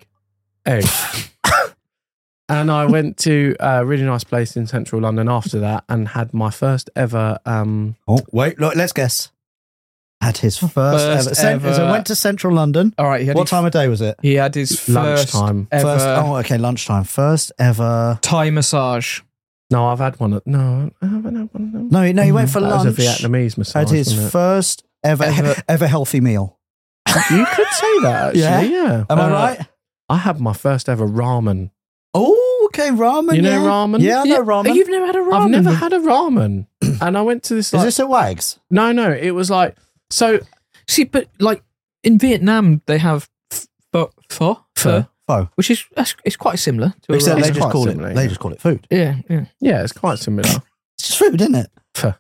and I went to a really nice place in central London after that and had my first ever... wait, look, let's guess. Had his first ever. So went to central London. All right. What time of day was it? He had his first lunchtime. Lunchtime. First ever... Thai massage. No, I've had one. No, I haven't had one of them. No, he went for lunch. That was a Vietnamese massage. Had his first ever healthy meal. You could say that, actually. Yeah. Am I right? I had my first ever ramen. Oh, okay, ramen. You know ramen? Yeah, I know ramen. You've never had a ramen? I've never had a ramen. And I went to this... Is this at Wags? No, it was like... So... See, but like in Vietnam, they have pho, which is it's quite similar to Except a ramen. they just call it food. Yeah. Yeah, it's quite similar. It's just food, isn't it? Pho.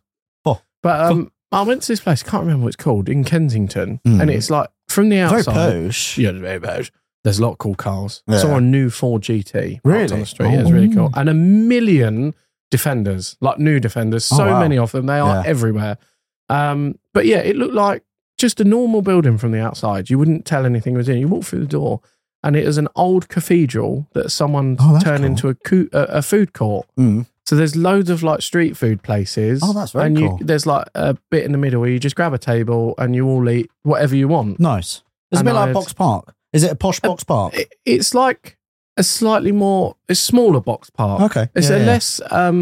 But I went to this place, I can't remember what it's called, in Kensington, and it's like from the outside... Very posh. Yeah, very posh. There's a lot of cool cars. Yeah. Saw a new Ford GT really? On the street. It was really cool. And a million Defenders, like new Defenders. So many of them. They are everywhere. But yeah, it looked like just a normal building from the outside. You wouldn't tell anything was in. You walk through the door, and it is an old cathedral that someone turned into a food court. So there's loads of like street food places. Oh, that's very cool. There's like a bit in the middle where you just grab a table and you all eat whatever you want. Nice. It's a bit like Box Park. Is it a posh Box Park? It's like a slightly more, a smaller Box Park. Okay. It's less,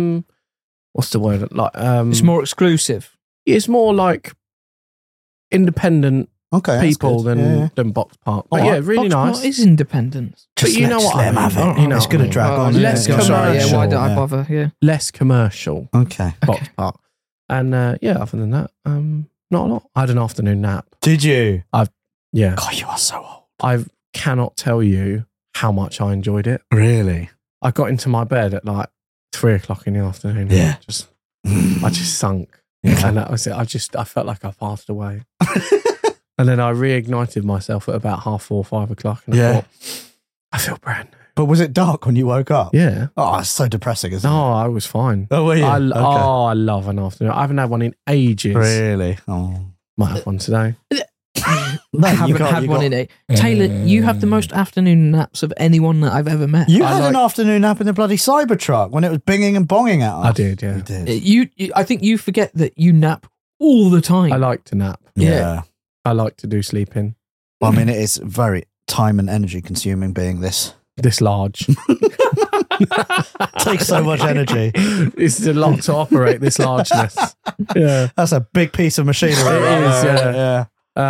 what's the word? Like, it's more exclusive. It's more like independent people than Box Park. But really Box nice. Park is independent. But you know what I mean. You know, it's going to drag on. Less commercial. Why don't I bother? Yeah. Less commercial. Okay. Box Park. And other than that, not a lot. I had an afternoon nap. Did you? Yeah. God, you are so old. I cannot tell you how much I enjoyed it. Really? I got into my bed at like 3:00 in the afternoon. Yeah. I just sunk. Yeah. And that was it. I felt like I passed away. And then I reignited myself at about 4:30, 5 o'clock. And I thought, I feel brand new. But was it dark when you woke up? Yeah. Oh, it's so depressing, isn't it? No, I was fine. Oh, were you? I love an afternoon. I haven't had one in ages. Really? Oh. Might have one today. No, I haven't had one in it. Taylor, you have the most afternoon naps of anyone that I've ever met. You had an afternoon nap in the bloody Cybertruck when it was binging and bonging at us. I did, yeah. You did. I think you forget that you nap all the time. I like to nap. Yeah. I like to do sleeping. Well, I mean, it is very time and energy consuming being this large. Takes so much energy. It's a lot to operate this largeness. Yeah. That's a big piece of machinery. It is, yeah.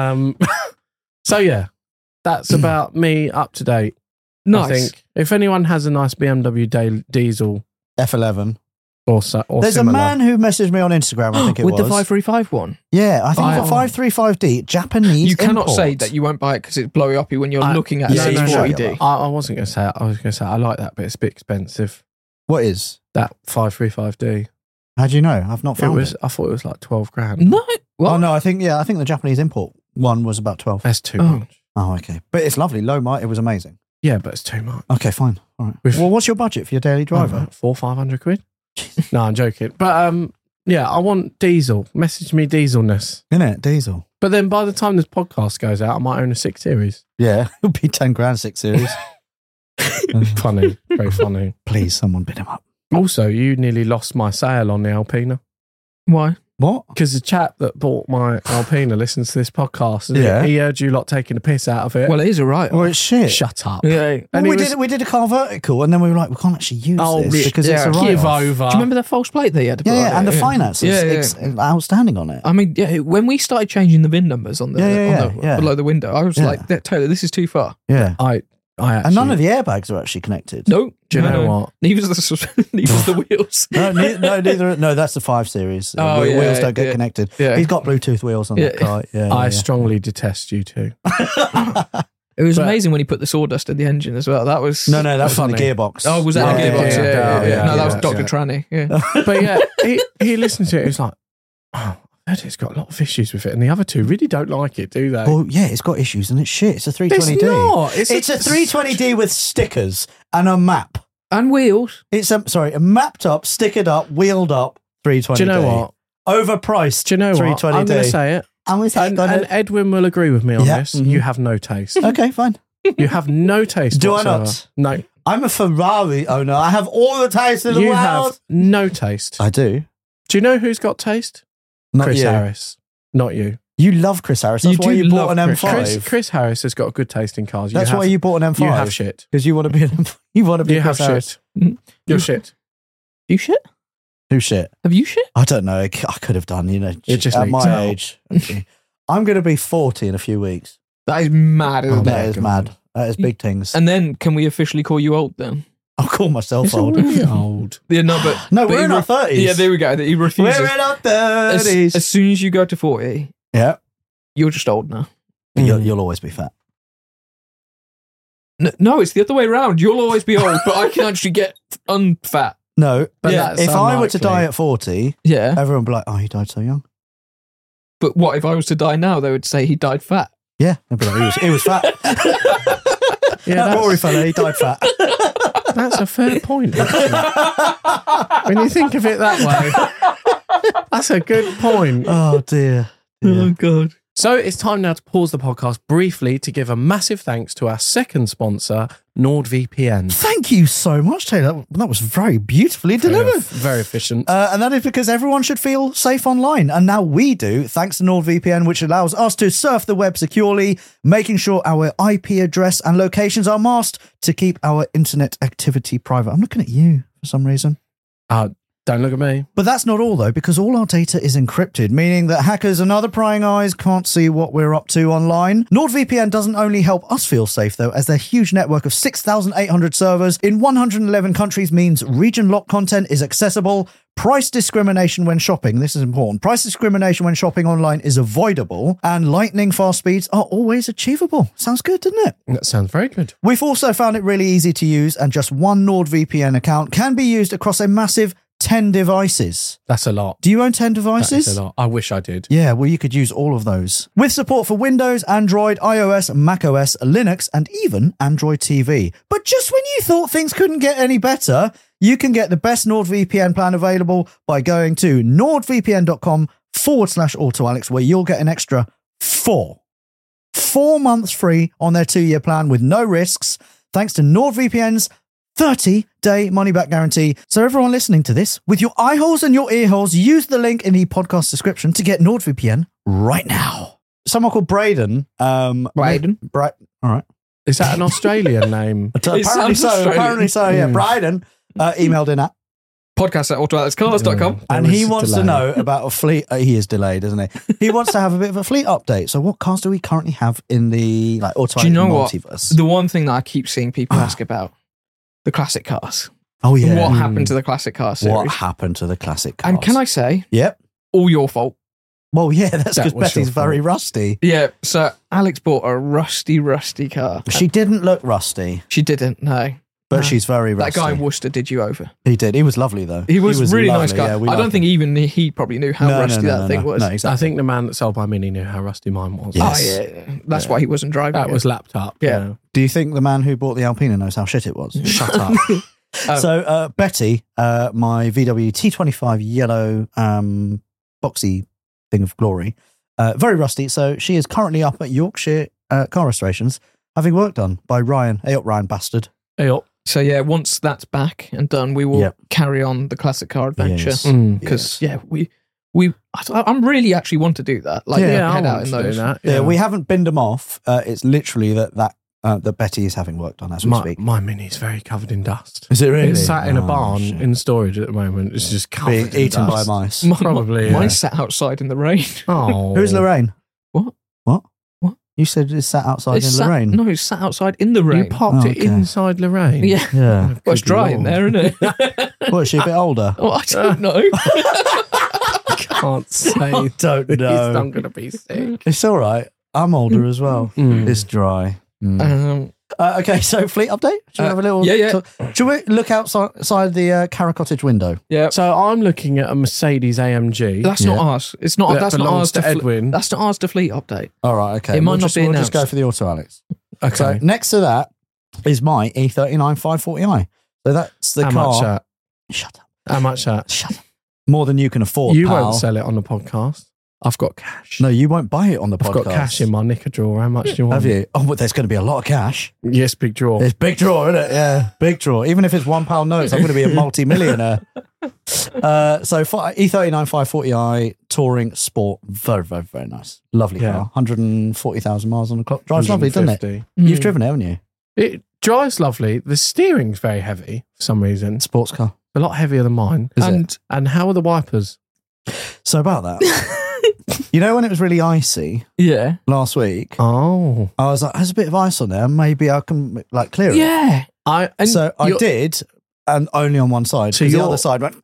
So yeah, that's about me up to date. Nice. I think if anyone has a nice BMW diesel F11. or There's similar, a man who messaged me on Instagram, I think it with was. the 535 one. Yeah, I think the 535D, Japanese You cannot import. say that you won't buy it because it's blowy uppy when you're looking at Yeah, a no, 640D. I wasn't going to say it. I was going to say I like that, but it's a bit expensive. What is? That 535D. How do you know? I've not found it. I thought it was like 12 grand. No. What? Oh, no, I think the Japanese import one was about 12. That's too much. Oh, okay. But it's lovely. Low might. It was amazing. Yeah, but it's too much. Okay, fine. All right. Well, what's your budget for your daily driver? 400-500 quid. No, I'm joking. But yeah, I want diesel. Message me dieselness. Innit? Diesel. But then by the time this podcast goes out, I might own a 6 Series. Yeah, it'll be 10 grand 6 Series. Funny. Very funny. Please, someone bid him up. Also, you nearly lost my sale on the Alpina. Why? What? Because the chap that bought my Alpina listens to this podcast. And Yeah. he heard you lot taking a piss out of it. Well, it is alright. Well, it's shit. Shut up. Yeah. Well, And we did a car vertical, and then we were like, we can't actually use this because it's a give write-off. over. Do you remember the false plate that you had to put on Yeah, and it? the finance is outstanding on it. I mean, yeah, when we started changing the VIN numbers on the, below the window, I was like, Taylor, this is too far. Yeah. I actually, And none of the airbags are actually connected. No. Do you know what? Neither's the wheels. No, neither. No, that's the 5 Series. Oh, yeah, wheels don't get yeah. connected. Yeah. He's got Bluetooth wheels on that car. Yeah, I strongly detest you two. It was amazing when he put the sawdust in the engine as well. That was No, that was on the funny. gearbox. Oh, was that a gearbox? Yeah. No, that was yeah, Dr. yeah. Tranny. Yeah. But yeah, he listened to it. He was like, oh, I heard it's got a lot of issues with it. And the other two really don't like it, do they? Well, yeah, it's got issues and it's shit. It's a 320D. It's not. It's a 320D with stickers and a map. And wheels. It's a mapped up, stickered up, wheeled up 320D. Do you know what? Overpriced. Do you know what? 320D. I'm going to say it. And Edwin will agree with me on this. Mhm. You have no taste. Okay, fine. You have no taste. Do I whatsoever. not? No. I'm a Ferrari owner. I have all the taste in the You world. have no taste. I do. Do you know who's got taste? Not Chris you. Harris. Not you. You love Chris Harris. That's You why do you bought love an Chris. M5. Chris Harris has got good taste in cars. That's why you bought an M5. You have shit. Because you want to be an M5. You want to be You have Chris Harris. shit. You're shit. You shit? Who shit? Have you shit? I don't know. I could have done, It just at leaked my out. age. Okay. I'm going to be 40 in a few weeks. That is mad, isn't That it? is mad. That is big things. And then can we officially call you old then? I'll call myself It's old. already old. Yeah, no, but No, but we're he in our 30s. Yeah, there we go. He refuses. We're in our as 30s. soon as you go to 40, Yeah. you're just old now. You'll always be fat. No, it's the other way around. You'll always be old, but I can actually get unfat. No, But Yeah, that's if I were to unlikely. die at 40, Yeah. everyone would be like, oh, he died so young. But what if I was to die now? They would say he died fat. Yeah. They'd be like, he was fat. Yeah, that that's- Rory fella, he died fat. That's a fair point, actually. When you think of it that way, that's a good point. Oh, dear. God. So it's time now to pause the podcast briefly to give a massive thanks to our second sponsor, NordVPN. Thank you so much, Taylor. That was very beautifully delivered. Very efficient. And that is because everyone should feel safe online. And now we do, thanks to NordVPN, which allows us to surf the web securely, making sure our IP address and locations are masked to keep our internet activity private. I'm looking at you for some reason. Don't look at me. But that's not all, though, because all our data is encrypted, meaning that hackers and other prying eyes can't see what we're up to online. NordVPN doesn't only help us feel safe, though, as their huge network of 6,800 servers in 111 countries means region-locked content is accessible. Price discrimination when shopping, this is important, price discrimination when shopping online is avoidable, and lightning fast speeds are always achievable. Sounds good, doesn't it? That sounds very good. We've also found it really easy to use, and just one NordVPN account can be used across a massive 10 devices. That's a lot. Do you own 10 devices? That's a lot. I wish I did. Yeah, well, you could use all of those. With support for Windows, Android, iOS, macOS, Linux, and even Android TV. But just when you thought things couldn't get any better, you can get the best NordVPN plan available by going to nordvpn.com/AutoAlex, where you'll get an extra 4 months free on their 2-year plan with no risks, thanks to NordVPN's 30-day money-back guarantee. So everyone listening to this, with your eye holes and your ear holes, use the link in the podcast description to get NordVPN right now. Someone called Braden. Braden? All right. Is that an Australian name? Apparently so, yeah. Braden emailed in at podcast@autoalexcars.com. and he wants to know about a fleet. He is delayed, isn't he? He wants to have a bit of a fleet update. So what cars do we currently have in the Auto Do you know multiverse? what? The one thing that I keep seeing people ask about, the classic cars. Oh, yeah. What happened to the classic car series? What happened to the classic cars? And can I say, Yep. all your fault. Well, yeah, that's That because was your Betty's very rusty. Yeah, so Alex bought a rusty car. She didn't look rusty, She didn't, no. but she's very That rusty. guy in Worcester did you over. He did. He was lovely, though. He was really nice lovely, guy. yeah, we I don't liked think him. even he probably knew how rusty that thing was. No, exactly. I think the man that sold my Mini knew how rusty mine was. Yes. Oh, yeah. That's why he wasn't driving. That it. was lapped up. Yeah. Do you think the man who bought the Alpina knows how shit it was? Shut up. So Betty, my VW T25 yellow boxy thing of glory, very rusty. So she is currently up at Yorkshire car restorations, having work done by Ryan. Hey up, Ryan bastard. Hey up. So yeah, once that's back and done, we will carry on the classic car adventure. Yes. Because I'm really actually want to do that. Like Yeah, head I out want in to do those. that. Yeah, we haven't binned them off. It's literally that Betty is having work done as we speak. My Mini's very covered in dust. Is it really? It's sat in a barn shit. in storage at the moment. It's just covered Being in eaten by dust. mice. Probably. Mine sat outside in the rain. Oh. Who's Lorraine? What? What? What? You said it's sat outside in Lorraine. No, it's sat outside in the rain. You popped Oh, it okay. inside Lorraine? Yeah. Yeah. Well, it's dry in there, isn't it? What, is she a bit older? Oh, I don't know. I can't say. I don't know. I'm going to be sick. It's all right. I'm older as well. It's dry. Okay, so fleet update. Should we have a little? yeah. talk? Should we look outside the Carra Cottage window? Yeah. So I'm looking at a Mercedes AMG. That's not ours. It's not. That That's not belongs ours to Edwin. That's not ours to fleet update. All right. Okay. It might not we'll be We'll just go announced. for the Auto Alex. Okay. So next to that is my E39 540i. So that's the How car. much that? Shut up. How much that? Shut up. More than you can afford. You pal. won't sell it on the podcast. I've got cash. No, you won't buy it on the podcast. I've got cash in my knicker drawer. How much do you want? Have you? Oh, but there's going to be a lot of cash. Yes, big drawer. It's big draw, isn't it? Yeah, big draw. Even if it's £1 notes, I'm going to be a multi-millionaire. So E39 540i Touring Sport, very, very, very nice. Lovely car. 140,000 miles on the clock. Drives lovely, doesn't it? 150. You've driven it, haven't you? It drives lovely. The steering's very heavy for some reason. Sports car. A lot heavier than mine. Is it? And how are the wipers? So about that, you know when it was really icy Yeah. last week, Oh. I was like, there's a bit of ice on there. Maybe I can clear it. Yeah. I did, and only on one side. So So the you're- other side went,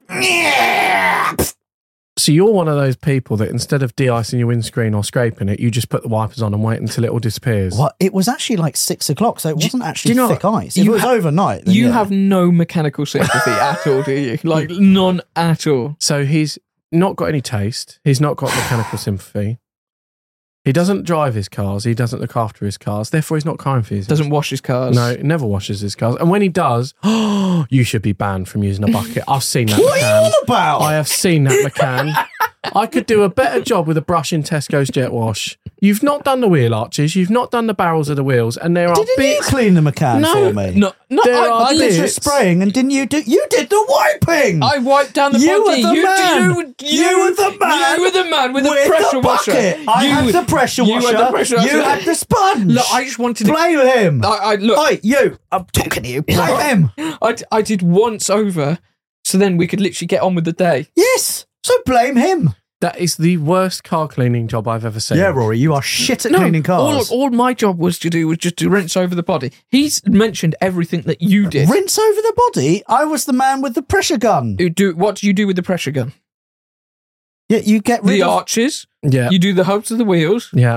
So you're one of those people that instead of de-icing your windscreen or scraping it, you just put the wipers on and wait until it all disappears. what? It was actually like 6 o'clock, so it wasn't actually you know thick what? ice. If it You was overnight, then You yeah. have no mechanical sympathy at all, do you? Like none at all. So he's not got any taste. He's not got mechanical sympathy. He doesn't drive his cars. He doesn't look after his cars. Therefore, he's not car enthusiast. Doesn't wash his cars. No, he never washes his cars. And when he does, you should be banned from using a bucket. I've seen that What are you McCann. on about? I have seen that McCann. I could do a better job with a brush in Tesco's Jet Wash. You've not done the wheel arches. You've not done the barrels of the wheels. And there are Didn't you bits... clean the McCann No, for me? No, There are I did the bits. spraying, and didn't you do? You did the wiping. I wiped down the You body. were the man. You were the man. You were the man with the with pressure the washer. bucket. I had the pressure you washer. had the pressure washer. You had the sponge. Look, I just wanted to. blame him. I look. Oi, you. I'm talking to you. Blame him. I did once over, so then we could literally get on with the day. Yes. So blame him. That is the worst car cleaning job I've ever seen. Yeah, Rory, you are shit at cleaning cars. all my job was to do was just to rinse over the body. He's mentioned everything that you did. Rinse over the body. I was the man with the pressure gun. What do you do with the pressure gun? Yeah, you get rid The of. arches. Yeah. You do the hubs of the wheels. Yeah.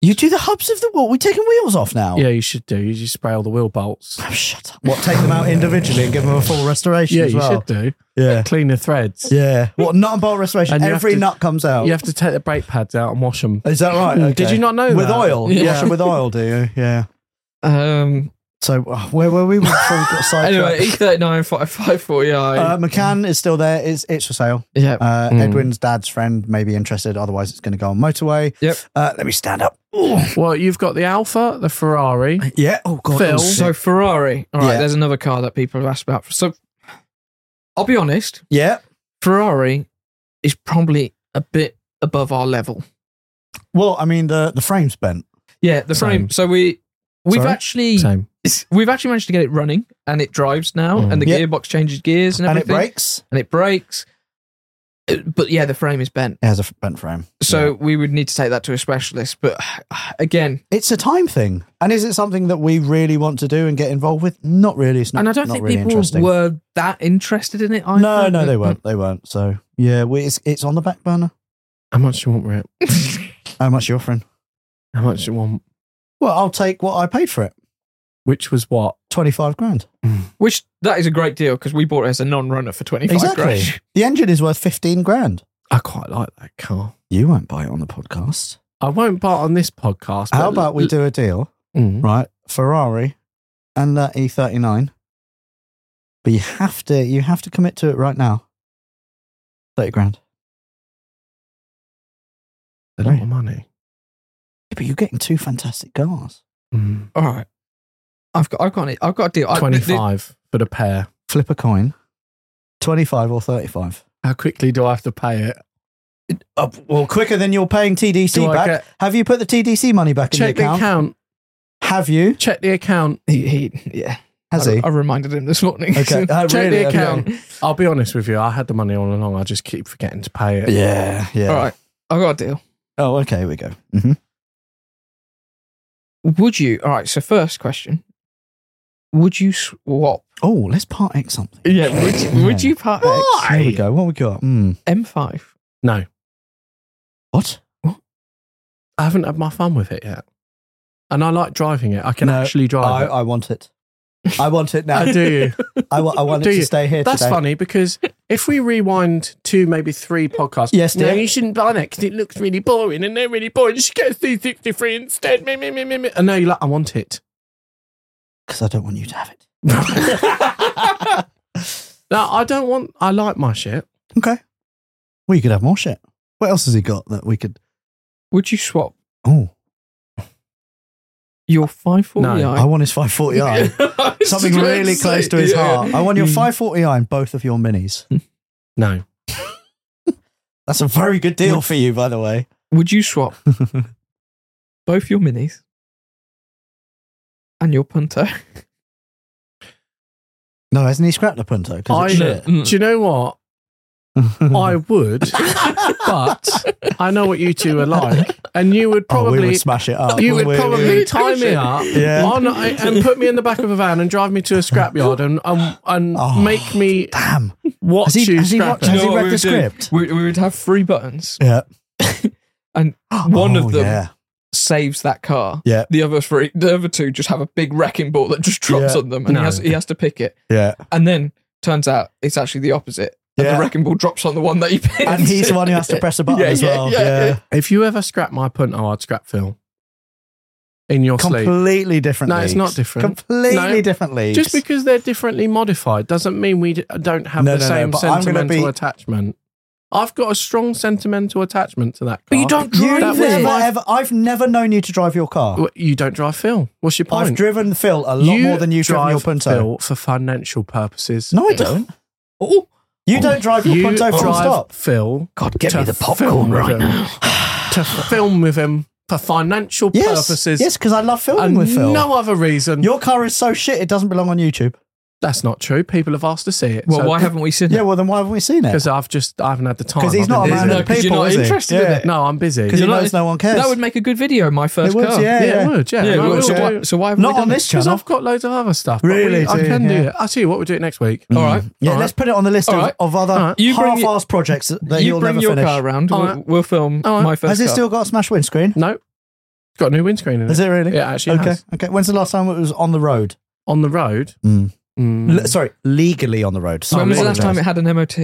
You do the hubs of the what? We're taking wheels off now? Yeah, you should do. You just spray all the wheel bolts. Oh, shut up. What, take them out individually and give them a full restoration Yeah, as you well? should do. Yeah. Clean the threads. Yeah. What, nut and bolt restoration? And you Every have to- nut comes out. You have to take the brake pads out and wash them. Is that right? Okay. Did you not know With that? oil? Yeah. You wash them with oil, do you? Yeah. So where were we before we got sidetracked? Anyway, E39 540i. McCann is still there. It's for sale. Yeah. Edwin's dad's friend may be interested. Otherwise, it's going to go on motorway. Yep. Let me stand up. Well, you've got the Alpha, the Ferrari. Yeah. Oh God. Phil. So Ferrari. All right, Yeah. there's another car that people have asked about. So I'll be honest, Yeah. Ferrari is probably a bit above our level. Well, I mean the frame's bent. Yeah, the frame. Same. So we've Sorry? actually Same. we've actually managed to get it running, and it drives now, and the Yep. gearbox changes gears and And it everything, brakes. and it brakes. But yeah, the frame is bent. It has a bent frame. So Yeah. we would need to take that to a specialist. But again, It's a time thing. And is it something that we really want to do and get involved with? Not really. It's not, and I don't not think really people interesting. were that interested in it either. No, they weren't. They weren't. So yeah, it's on the back burner. How much do you want for it? How much you offering? How much do you want? Well, I'll take what I paid for it. Which was what? 25 grand. Which that is a great deal because we bought it as a non-runner for 25 grand. The engine is worth 15 grand. I quite like that car. You won't buy it on the podcast. I won't buy it on this podcast. How but about we do a deal, right? Ferrari and that E39. But you have to commit to it right now. 30 grand. a lot of money. Yeah, but you're getting two fantastic cars. All right, I've got a deal. 25 for the pair. Flip a coin. 25 or 35. How quickly do I have to pay it? Well, quicker than you're paying TDC Do I back. get- Have you put the TDC money back Check in the account? Have you? Check the account. Yeah. Has he? I reminded him this morning. Okay. Check Really? the Okay. account. I'll be honest with you. I had the money all along. I just keep forgetting to pay it. Yeah. All right, I've got a deal. Oh, okay. Here we go. Mm-hmm. Would you? All right. So first question: would you swap? Oh, let's part X something. Yeah. Would you part X Here we go. What we got? M5? No. What? I haven't had my fun with it yet. And I like driving it. I can No, actually drive it. I want it. I want it now. I do you? I want Do it to you? stay here That's today. funny because if we rewind 2, maybe 3 podcasts, Yes, no, dear. you shouldn't buy that because it looks really boring and they're really boring. You should get a C63 instead. Me. And now you're like, I want it. Because I don't want you to have it. No, I don't want, I like my shit. Okay. Well, you could have more shit. What else has he got that we could... Would you swap Oh, your 540i? I want his 540i. Something really close to his heart. I want your 540i and both of your minis. No. That's a very good deal for you, by the way. Would you swap both your minis and your Punto? No, hasn't he scrapped the Punto? 'Cause it's shit. Do you know what? I would, but I know what you two are like, and you would Oh, we probably would smash it up. you would We- probably tie me up Yeah. and put me in the back of a van and drive me to a scrapyard and Oh, make me Damn. watch Has he- you has he scrap watched- it. has he what read we the would do? script? We would have 3 buttons, Yeah. and one Oh, of them Yeah. saves that car. Yeah. The other 2 just have a big wrecking ball that just drops Yeah. on them, and No. he has to pick it. Yeah. And then turns out it's actually the opposite. And Yeah. the wrecking ball drops on the one that he picked. And he's the one who has to press a button Yeah, as yeah, well. yeah. If you ever scrap my Punto, I'd scrap Phil in your sleep. Completely different No, leagues. it's not different. Completely No. different leagues. Just because they're differently modified doesn't mean we don't have No, the no, same but I'm gonna sentimental be- attachment. I've got a strong sentimental attachment to that car. But you don't You drive never, it. I've never known you to drive your car. You don't drive Phil. What's your point? I've driven Phil a lot more than you've driven your drive Punto. Phil for financial purposes. No, I don't. Oh, You don't drive your You Punto full drive stop. Phil. God, get to me the film popcorn with right him. now. To film with him for financial purposes. Yes, because I love filming and with Phil. no other reason. Your car is so shit it doesn't belong on YouTube. That's not true. People have asked to see it. Well, why haven't we seen Yeah, it? well then why haven't we seen it? Because I haven't had the time. 'Cause he's I've not been a man busy. of the 'cause you're people, not is he? interested in Yeah. it. No, I'm busy. Because he You're not- knows no one cares. That would make a good video, my first It would, car. yeah. It would, yeah. Yeah, No, well, it so, would. why, so why haven't Not we done on it? this Because channel. I've got loads of other stuff. but Really, I do you? can do Yeah. it. I'll tell you what, we'll do it next week. All right. Yeah, All let's right. put it on the list All of, right. of other All right. You bring half-assed projects that You he'll bring never your finish. car around. All We'll film All right. my first Has it car. still got a smashed windscreen? No. It's got a new windscreen in it. Is it really? It actually has. Okay. When's the last time it was on the road? On the road? Sorry, legally on the road. When was the last time it had an MOT?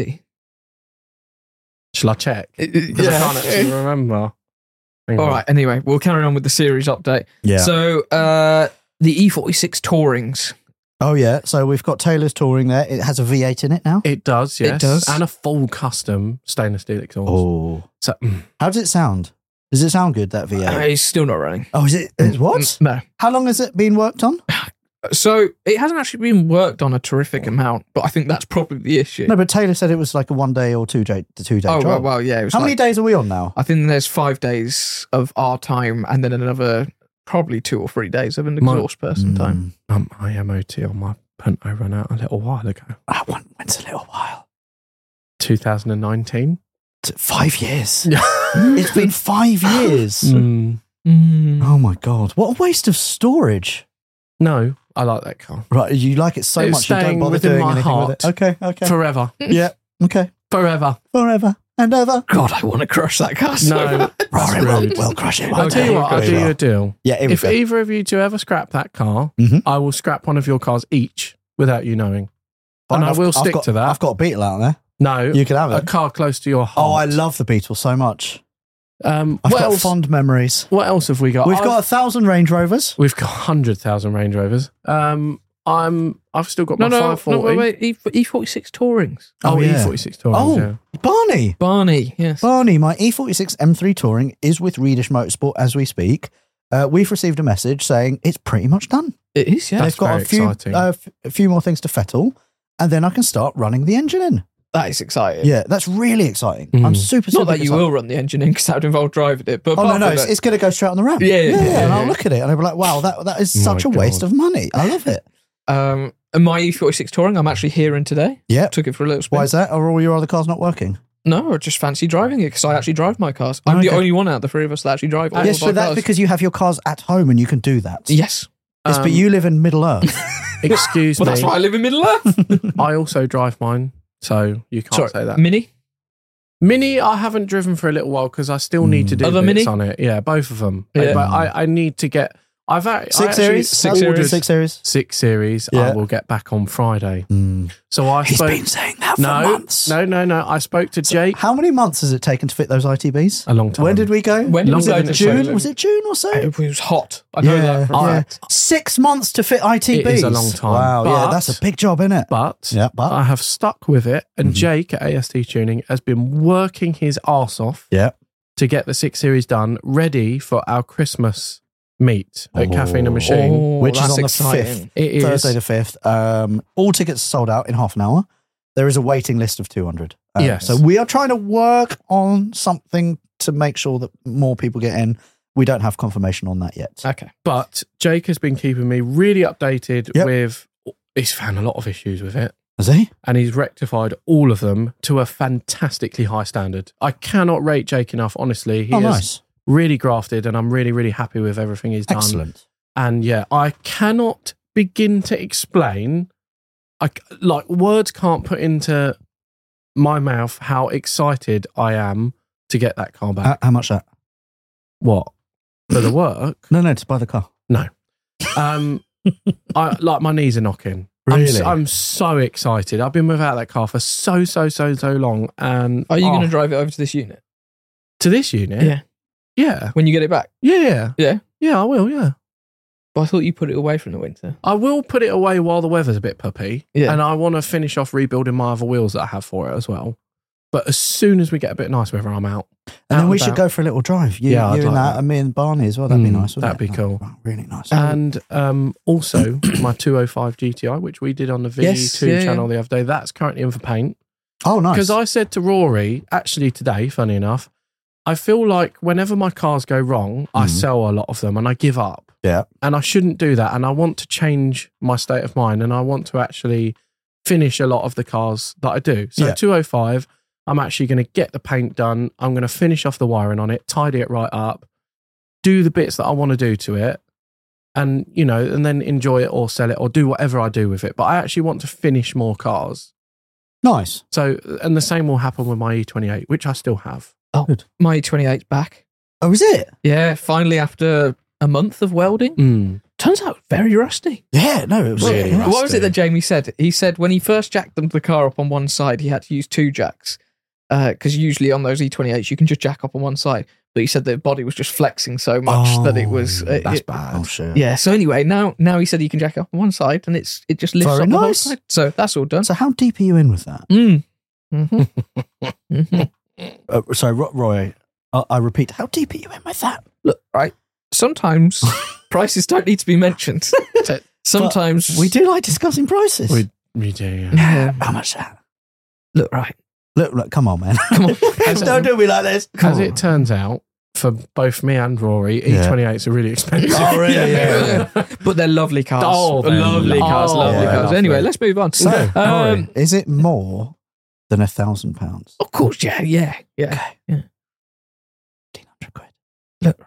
Shall I check? Because I can't actually remember. All right, anyway, we'll carry on with the series update. Yeah. So, the E46 Tourings. Oh, yeah. So we've got Taylor's Touring there. It has a V8 in it now. It does, yes. It does. And a full custom stainless steel exhaust. Oh. So, How does it sound? Does it sound good, that V8? It's still not running. Oh, is it? It's what? No. How long has it been worked on? So, it hasn't actually been worked on a terrific amount, but I think that's probably the issue. No, but Taylor said it was like a 1 day or 2 day Oh, job. well, yeah. It was How many days are we on now? I think there's 5 days of our time and then another probably 2 or 3 days of an exhaust person time. My MOT on my Punto ran out a little while ago. When's a little while? 2019. 5 years. It's been 5 years. Oh my God. What a waste of storage. No, I like that car. Right, you like it so It's much you don't staying bother within doing my anything heart. with it. Okay. Forever. Yeah, okay. Forever. Forever and ever. God, I want to crush that car so No, much. that's Rory rude. will crush it. I'll tell you what, I'll do you a deal. Yeah, here we If go. either of you two ever scrap that car, Mhm. I will scrap one of your cars each without you knowing. Fine, And I will stick got, to that. I've got a Beetle out there. No, You can have a it. car close to your heart. Oh, I love the Beetle so much. I've what got else? fond memories. What else have we got? We've got 1,000 Range Rovers. We've got 100,000 Range Rovers. I've still got my No, 540. wait. E46 Tourings. Oh, yeah. E46 Touring. Oh, Yeah. Barney. Barney, yes. Barney, my E46 M3 Touring is with Reedish Motorsport as we speak. We've received a message saying it's pretty much done. It is, yeah. That's They've got very exciting. a few more things to fettle, and then I can start running the engine in. That is exciting. Yeah, that's really exciting. Mm. I'm super Not that you excited. will run the engine in because that would involve driving it. But Oh, apart no, from that- it's going to go straight on the ramp. Yeah. And I'll look at it and I'll be like, wow, that is such a My waste God. of money. I love it. And my E46 Touring, I'm actually hearing today. Yeah. Took it for a little spin. Why is that? Are all your other cars not working? No, I just fancy driving it because I actually drive my cars. I'm Okay. the only one out of the three of us that actually drive all Yes, of our but that's cars. because you have your cars at home and you can do that. Yes. Yes, but you live in Middle Earth. Excuse Well, me. that's why I live in Middle Earth. I also drive mine, so you can't say that. Mini? Mini, I haven't driven for a little while because I still need to do Other bits Mini? on it. Yeah, both of them. Yeah. But I need to get. I 6 actually Series? Six ordered Series. 6 Series. 6 Series. Yeah. I will get back on Friday. So I He's spoke. been saying that for No, months. no. I spoke to Jake How many months has it taken to fit those ITBs? a long time. When did we go? When did we Longer go than to it June? June? Was it June or so? It was hot. I know that for a fact. 6 months to fit ITBs. It is a long time. Wow, yeah, But- that's a big job, isn't it? But Yeah, but- I have stuck with it, and Jake at AST Tuning has been working his arse off Yeah. to get the 6 Series done, ready for our Christmas meet at Caffeine and Machine. Oh, Which is that's on the exciting. 5th. It is. Thursday the 5th. All tickets sold out in half an hour. There is a waiting list of 200. Yes. So we are trying to work on something to make sure that more people get in. We don't have confirmation on that yet. Okay. But Jake has been keeping me really updated Yep. with. He's found a lot of issues with it, Is he? and he's rectified all of them to a fantastically high standard. I cannot rate Jake enough, honestly. He Oh, is nice. really grafted, and I'm really, really happy with everything he's done. Excellent. And yeah, I cannot begin to explain. Words can't put into my mouth how excited I am to get that car back. How much that? What? For the work? No, to buy the car. My knees are knocking. Really? I'm so excited. I've been without that car for so long. And Are you going to drive it over to this unit? to this unit? Yeah. Yeah. When you get it back? Yeah. Yeah. Yeah, I will, yeah. But I thought you put it away from the winter. I will put it away while the weather's a bit puppy. Yeah. And I want to finish off rebuilding my other wheels that I have for it as well. But as soon as we get a bit nice weather, I'm out. And then we about. should go for a little drive. You, Yeah, I'd you and like that, that. and me and Barney as well. That'd be nice, wouldn't that'd it? be cool. Oh, really nice. And also my 205 GTI, which we did on the V2 Yes, channel the other day, that's currently in for paint. Oh, nice. Because I said to Rory, actually today, funny enough, I feel like whenever my cars go wrong, I sell a lot of them and I give up. Yeah. And I shouldn't do that. And I want to change my state of mind and I want to actually finish a lot of the cars that I do. So Yeah. 205, I'm actually going to get the paint done. I'm going to finish off the wiring on it, tidy it right up, do the bits that I want to do to it. And, you know, and then enjoy it or sell it or do whatever I do with it. But I actually want to finish more cars. Nice. So, and the same will happen with my E28, which I still have. Oh, Good. my E28's back. Oh, is it? Yeah, finally after a month of welding. Turns out very rusty. Yeah, no, it was really rusty. What was it that Jamie said? He said when he first jacked the car up on one side, he had to use 2 jacks. Because usually on those E28s, you can just jack up on one side. But he said the body was just flexing so much that it was... that's bad. Oh, shit. Yeah, so anyway, now he said he can jack up on one side and it just lifts Very up the whole nice. side. So that's all done. So how deep are you in with that? Sorry, Roy, I repeat, how deep are you in with that? Look, right, sometimes prices don't need to be mentioned. Sometimes... We do like discussing prices. We do, Yeah. How much that? Look, right. Look, come on, man. Come on. Don't do me like this. As it turns out, for both me and Rory, E28s are really expensive. Oh, really? Yeah. But they're lovely cars. Oh, they're lovely cars. lovely. Lovely cars. Lovely. Anyway, let's move on. So, Rory, is it more than £1,000? Of course, yeah. Okay. Yeah. 1,500 quid. Look,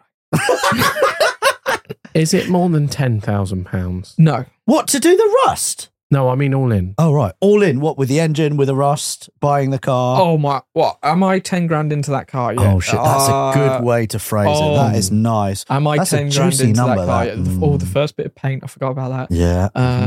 Is it more than £10,000? no. What, to do the rust? No, I mean all in. Oh, right. All in. What, with the engine, with the rust, buying the car? Oh my! What am I 10 grand into that car yet? Oh, shit. That's a good way to phrase it. That is nice. Am I That's a 10 grand juicy into number, that car that. yet? Oh, the first bit of paint. I forgot about that. Yeah.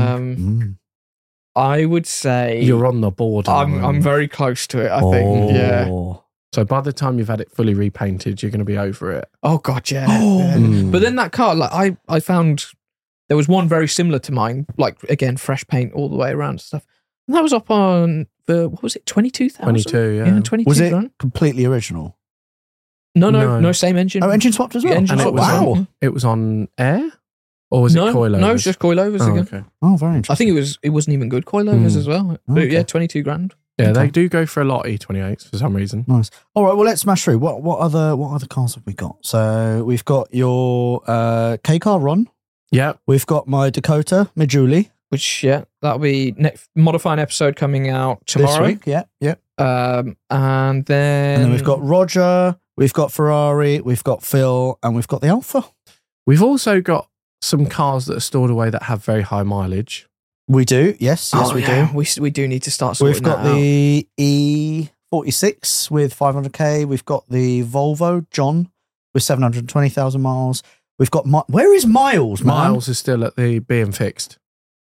I would say You're on the board. I'm very close to it. I think. Yeah. So by the time you've had it fully repainted, you're going to be over it. Oh god, yeah. Oh. Yeah. But then that car, like I found there was one very similar to mine, like again fresh paint all the way around and stuff. And that was up on the what was it, 22,000? 22, yeah. 22 Was it grand. completely original? No, same engine. Oh, engine swapped as well? Engine And swapped. it was wow. on, it was on air? Or was it coilovers? No, it was just coilovers Oh, again. okay. Oh, very interesting. I think it wasn't even good coilovers as well. But Okay. yeah, 22 grand. Yeah, Okay. they do go for a lot, E28s, for some reason. Nice. All right, well, let's smash through. What other cars have we got? So we've got your K-Car Ron. Yeah. We've got my Dakota Majuli Which that'll be modifying episode coming out this tomorrow. week. Yeah. And then we've got Roger, we've got Ferrari, we've got Phil, and we've got the Alpha. We've also got some cars that are stored away that have very high mileage. We do, yes, we do. We do need to start sorting We've got that out. the E46 with 500k. We've got the Volvo John with 720,000 miles. We've got where is Miles? Man? Miles is still at the being fixed.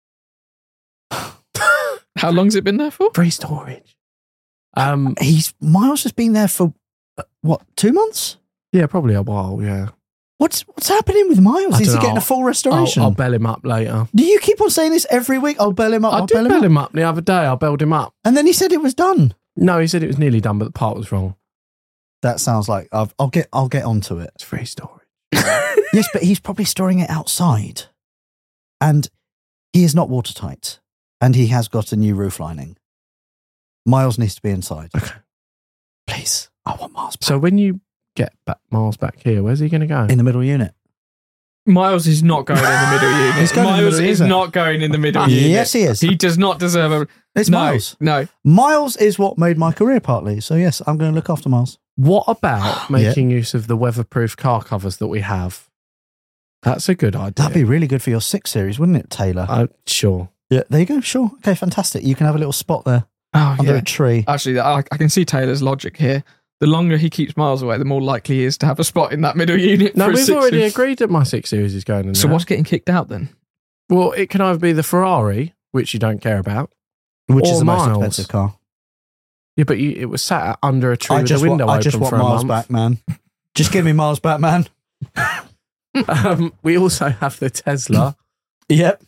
How long's it been there for? Free storage. Miles has been there for what, 2 months? Yeah, probably a while. Yeah. What's happening with Miles? I Is he dunno. getting a full restoration? I'll bell him up later. Do you keep on saying this every week? I'll bell him up. I did bell him up the other day. I belled him up. And then he said it was done. No, he said it was nearly done, but the part was wrong. That sounds like I'll get onto it. It's free storage. Yes, but he's probably storing it outside, and he is not watertight, and he has got a new roof lining. Miles needs to be inside. Okay. Please, I want Miles back. So when you get Miles back here, where's he going to go? In the middle unit. Miles is not going in the middle unit. He's going in the Miles middle is unit. not going in the middle unit. Yes, he is. He does not deserve a. It's no, Miles. No. Miles is what made my career partly. So yes, I'm going to look after Miles. What about making use of the weatherproof car covers that we have? That's a good idea. That'd be really good for your 6 Series, wouldn't it, Taylor? Sure. Yeah, there you go. Sure. Okay, fantastic. You can have a little spot there Oh, under yeah. a tree. Actually, I can see Taylor's logic here. The longer he keeps Miles away, the more likely he is to have a spot in that middle unit. No, for a we've 6 already Series. agreed that my 6 Series is going in So there. what's getting kicked out then? Well, it can either be the Ferrari, which you don't care about, Which or is the most Miles. expensive car. Yeah, but it was sat under a tree I with just the window want open for a Miles month. back, man. Just give me Miles back, man. We also have the Tesla. Yep.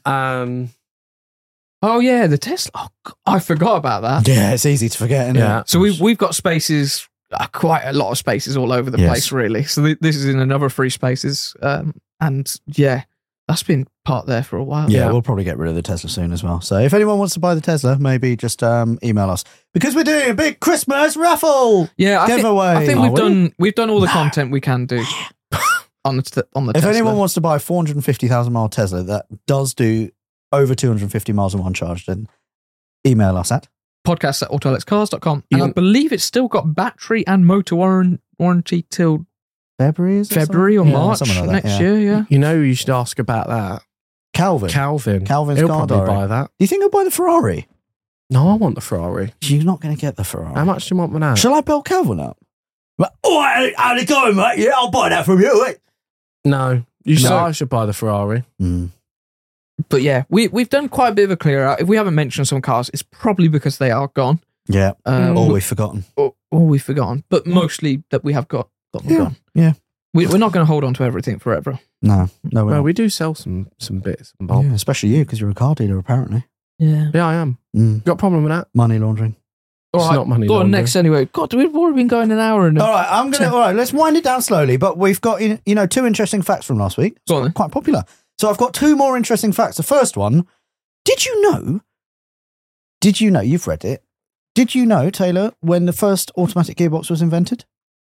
Oh yeah, the Tesla. Oh, I forgot about that. Yeah, it's easy to forget, isn't Yeah. it? So we've got spaces, quite a lot of spaces all over the Yes. place, really. So this is in another free spaces, and yeah, that's been part there for a while. Yeah, Yeah. we'll probably get rid of the Tesla soon as well. So if anyone wants to buy the Tesla, maybe just email us because we're doing a big Christmas raffle yeah. giveaway. I think Are we've done all the content we can do on the if Tesla. anyone wants to buy a 450,000 mile Tesla that does do over 250 miles in one charge, then email us at podcast@autolexcars.com, and I believe it's still got battery and motor warranty till February, is it February or something? March something like that, next yeah. year. Yeah. You know, you should ask about that. Calvin's Calvin's car probably diary. buy that. Do you think he'll buy the Ferrari? No, I want the Ferrari. You're not going to get the Ferrari. How much do you want for that? Shall I build Calvin up? But, how's it going, mate? Yeah, I'll buy that from you. Eh? No, I should buy the Ferrari. But yeah, we've done quite a bit of a clear out. If we haven't mentioned some cars, it's probably because they are gone. Yeah, or we've forgotten. Or we've forgotten. But mostly that we have got them gone. Yeah. We're not going to hold on to everything forever. No, we're Well, not. we do sell some bits and bobs. Yeah, especially you, because you're a car dealer, apparently. Yeah. Yeah, I am. Got a problem with that? Money laundering. It's not money Go on laundering. next anyway. God, we've already been going an hour and All right, let's wind it down slowly. But we've got, two interesting facts from last week. Go on then. Quite popular. So I've got two more interesting facts. The first one, did you know, you've read it, did you know, Taylor, when the first automatic gearbox was invented?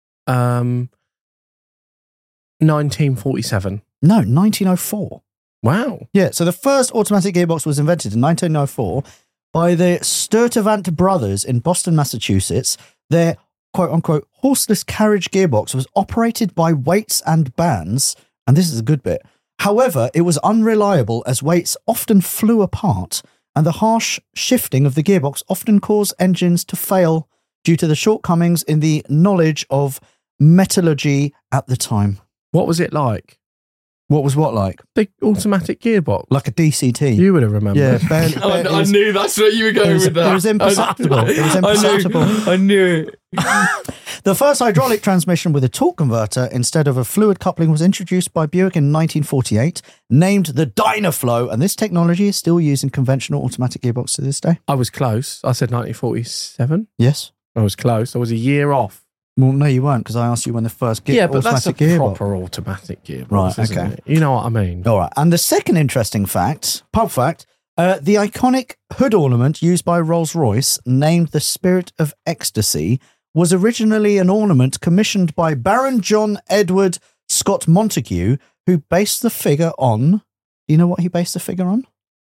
1947. No, 1904. Wow. Yeah, so the first automatic gearbox was invented in 1904 by the Sturtevant brothers in Boston, Massachusetts. Their quote-unquote horseless carriage gearbox was operated by weights and bands, and this is a good bit. However, it was unreliable as weights often flew apart, and the harsh shifting of the gearbox often caused engines to fail due to the shortcomings in the knowledge of metallurgy at the time. What was it like? What was what like? The automatic gearbox. Like a DCT. You would have remembered. Yeah, barely, I knew that's what you were going with that. It was imperceptible. It was imperceptible. I knew it. The first hydraulic transmission with a torque converter instead of a fluid coupling was introduced by Buick in 1948, named the Dynaflow, and this technology is still used in conventional automatic gearbox to this day. I was close. I said 1947. Yes. I was close. I was a year off. Well, no, you weren't, because I asked you when the first but that's a automatic gearbox. proper automatic gearbox. Right, isn't okay. it? You know what I mean? All right. And the second interesting fact, pub fact, the iconic hood ornament used by Rolls-Royce, named the Spirit of Ecstasy, was originally an ornament commissioned by Baron John Edward Scott Montague, who based the figure on... Do you know what he based the figure on?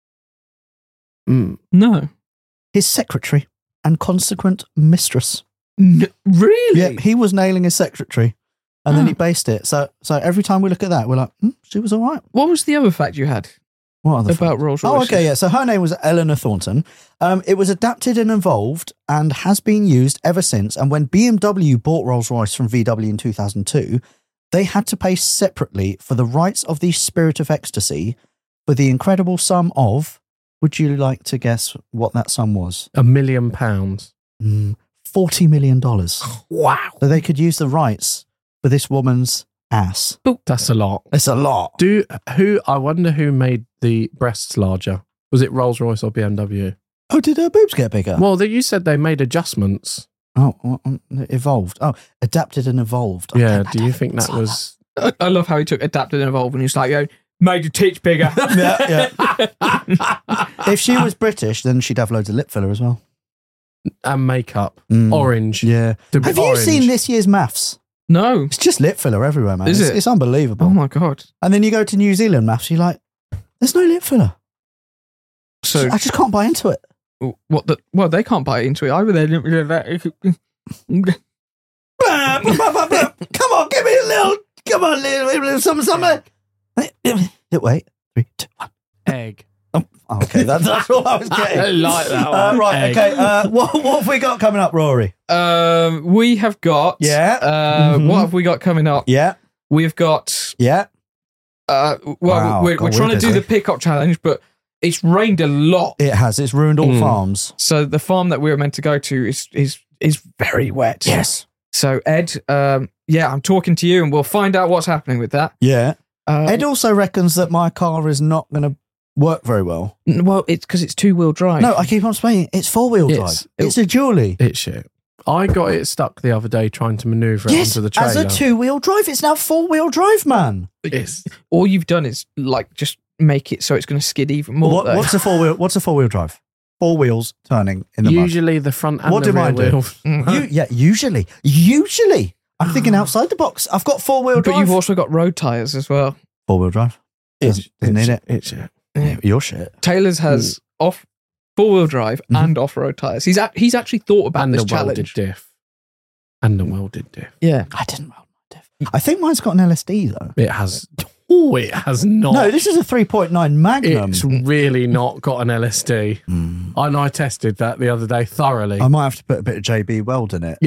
No. His secretary and consequent mistress. Really? Yeah, he was nailing his secretary, and then he based it. So every time we look at that, we're like, she was all right. What was the other fact you had What other about Rolls-Royce? Oh, okay, yeah. So her name was Eleanor Thornton. It was adapted and evolved and has been used ever since. And when BMW bought Rolls-Royce from VW in 2002, they had to pay separately for the rights of the Spirit of Ecstasy for the incredible sum of, would you like to guess what that sum was? £1 million. $40 million. Wow. So they could use the rights for this woman's ass. That's a lot. It's a lot. I wonder who made the breasts larger. Was it Rolls-Royce or BMW? Oh, did her boobs get bigger? Well, you said they made adjustments. Oh, evolved. Oh, adapted and evolved. Yeah, do you think that was... I love how he took adapted and evolved and he's like, made your tits bigger. Yeah. If she was British, then she'd have loads of lip filler as well. And makeup. Orange. Yeah. Have you seen this year's maths? No. It's just lip filler everywhere, man. Is it? It's unbelievable. Oh my God. And then you go to New Zealand maths, you're like, there's no lip filler. So I just can't buy into it. Well, they can't buy into it either. They didn't really Come on, give me a little something. Wait, 3, 2, 1. Egg. Oh, okay, that's all I was getting. I like that one. Right, okay. What have we got coming up, Rory? We have got... Yeah. What have we got coming up? Yeah. We've got... Yeah. Wow, we're God, trying we're to do busy. the pickup challenge, but it's rained a lot. It has. It's ruined all farms. So the farm that we were meant to go to is very wet. Yes. So Ed, I'm talking to you, and we'll find out what's happening with that. Yeah. Ed also reckons that my car is not going to work very well. Well, it's because it's 2-wheel drive. No, I keep on saying it's 4-wheel drive. It's a dually. It's shit. I got it stuck the other day trying to manoeuvre it onto the trailer. As a 2-wheel drive. It's now 4-wheel drive, man. All you've done is just make it so it's going to skid even more. What's a 4-wheel? What's a 4-wheel drive? 4 wheels turning in the mud. Usually the front and What the do rear I do? wheel. Usually. I'm thinking outside the box. I've got 4-wheel drive. But you've also got road tyres as well. 4-wheel drive. Doesn't need it. It's shit. Yeah, you're shit. Taylor's has 4-wheel drive and off-road tyres. He's actually thought about And this the welded challenge. diff. And the welded diff. Yeah. I didn't weld my diff. I think mine's got an LSD though. It has. Oh, it has not. No, this is a 3.9 Magnum. It's really not got an LSD. And I tested that the other day thoroughly. I might have to put a bit of JB Weld in it.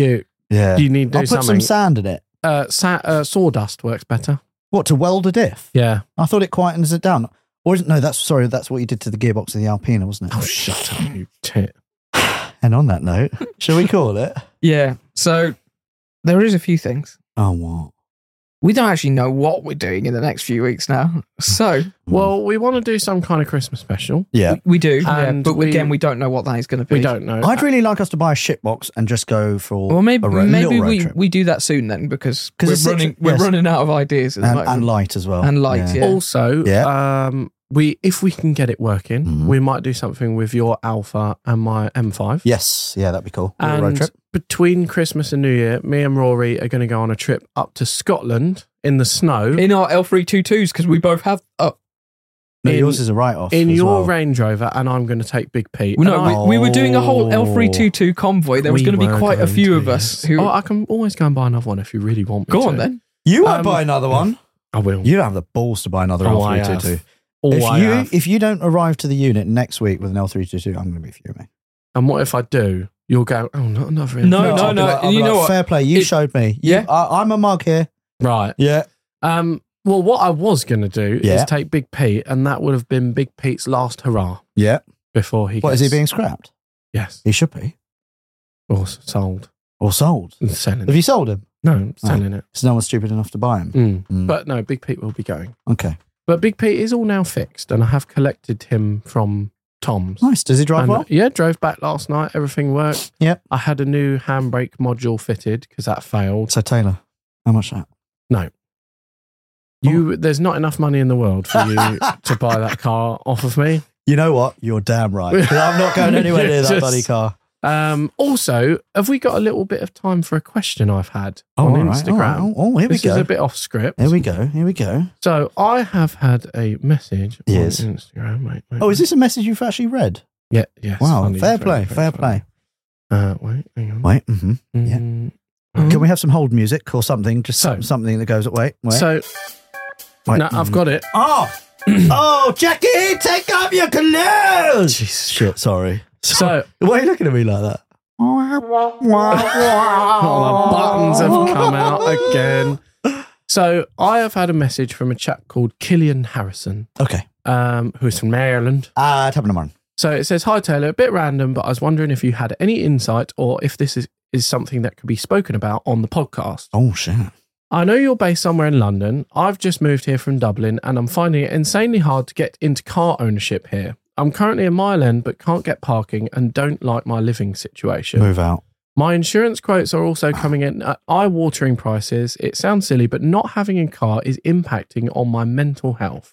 Yeah. You need to do I'll put something. some sand in it. Sawdust works better. What, to weld a diff? Yeah. I thought it quietens it down. Or isn't? No, that's what you did to the gearbox of the Alpina, wasn't it? Oh, shut up, you tit. And on that note, shall we call it? Yeah. So there is a few things. Oh, what? We don't actually know what we're doing in the next few weeks now. So Well, we want to do some kind of Christmas special. Yeah. we do, And but again, we don't know what that is going to be. We don't know. I'd really like us to buy a shitbox and just go for Well, maybe a little road trip. we do that soon then, because 'Cause we're it's running yes. running out of ideas at the moment. and light as well. And light, yeah. Also, if we can get it working, Mhm. we might do something with your Alpha and my M5. Yes, yeah, that'd be cool. A little road And trip. between Christmas and New Year, me and Rory are going to go on a trip up to Scotland in the snow. In our L322s, because we both have. No, in- yours is a write-off. in as your well. Range Rover, and I'm going to take Big Pete. No, And we were doing a whole Oh. L322 convoy. There was We going to be were quite a going few to, of us yes. who. Oh, I can always go and buy another one if you really want me Go to. on then. You won't buy another yeah. one. I will. You don't have the balls to buy another Oh, I L322. have. I have. If you don't arrive to the unit next week with an L322, I'm going to be fuming. And what if I do? You'll go, oh, not another. No, L322. I'll be like- I'll you be know like, what? fair play. You It- showed me. Yeah. I'm a mug here. Right. Yeah. Well, what I was going to do Yeah. is take Big Pete, and that would have been Big Pete's last hurrah Yeah. before he What, is gets... he being scrapped? Yes. He should be. Or sold. Or sold. And selling Have it. you sold him? No, selling it. So no one's stupid enough to buy him. Mm. But no, Big Pete will be going. Okay. But Big Pete is all now fixed, and I have collected him from Tom's. Nice. Does he drive And, well? yeah, drove back last night. Everything worked. Yep. I had a new handbrake module fitted because that failed. So Taylor, how much that? No. There's not enough money in the world for you to buy that car off of me. You know what? You're damn right. 'Cause I'm not going anywhere near that Just- bloody car. Also, have we got a little bit of time for a question I've had on all right, Instagram? all right. Oh, here we This go. is a bit off script. Here we go. Here we go. So I have had a message Yes. on Instagram. Wait, Oh, is this a message you've actually read? Yeah, yes. Wow. funny, Fair very, play. very Fair funny. play. Wait, hang on. Wait. Mm-hmm. Yeah. Mm, Can we have some hold music or something? Just So- something that goes. Wait. So, Wait. no, I've got it. Oh, oh, Jackie, take off your clothes. Jesus. Shit. Sorry. So, Why are you looking at me like that? oh, the buttons have come out again. So, I have had a message from a chap called Killian Harrison, Okay. who is from Maryland. Top of the morning. So it says, "Hi Taylor, a bit random, but I was wondering if you had any insight or if this is something that could be spoken about on the podcast. Oh shit. I know you're based somewhere in London. I've just moved here from Dublin and I'm finding it insanely hard to get into car ownership here. I'm currently a Mile End but can't get parking and don't like my living situation. Move out. My insurance quotes are also coming in at eye-watering prices. It sounds silly, but not having a car is impacting on my mental health.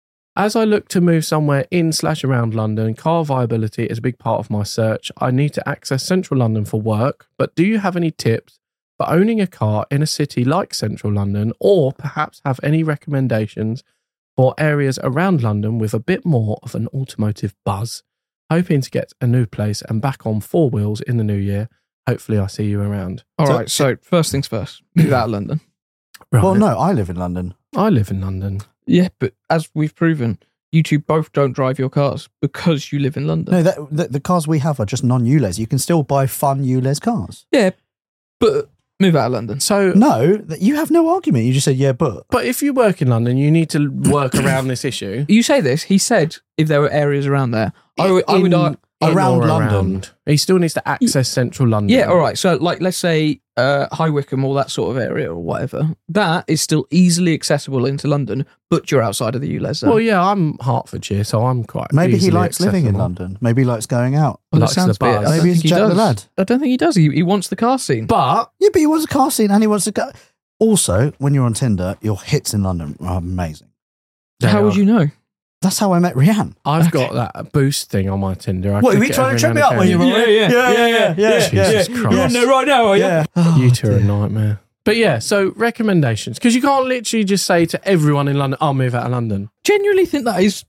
As I look to move somewhere in/around London, car viability is a big part of my search. I need to access central London for work, but do you have any tips for owning a car in a city like central London, or perhaps have any recommendations for areas around London with a bit more of an automotive buzz? Hoping to get a new place and back on four wheels in the new year. Hopefully I see you around. All right. So first things first, move out of London. Right. Well, no, I live in London. I live in London. Yeah, but as we've proven, you two both don't drive your cars because you live in London. No, the cars we have are just non-ULEZ. You can still buy fun ULEZ cars. Yeah, but move out of London. So, No, you have no argument. You just said, yeah, but. but if you work in London, you need to work around this issue. You say this. He said if there were areas around there, I would. In Around or London. He still needs to access central London. Yeah, all right. So, like, let's say High Wycombe, all that sort of area or whatever, that is still easily accessible into London, but you're outside of the ULEZ zone. Well, yeah, I'm Hertfordshire, so I'm quite. Maybe he easily likes living in accessible. London. Maybe he likes going out. Well, that likes sounds the a bit. buzz. I don't Maybe he's think he Jack the does. Lad. I don't think he does. He wants the car scene. But Yeah, but he wants a car scene and he wants to go. Also, when you're on Tinder, your hits in London are amazing. How would you know? That's how I met Rianne. I've got that boost thing on my Tinder. I What, are click we it trying to every trip me now up and when you're again. on? Yeah. Jesus Christ. You're on there right now, are you? Yeah. You two are a nightmare. But yeah, so recommendations. Because you can't literally just say to everyone in London, I'll move out of London. Genuinely think that is.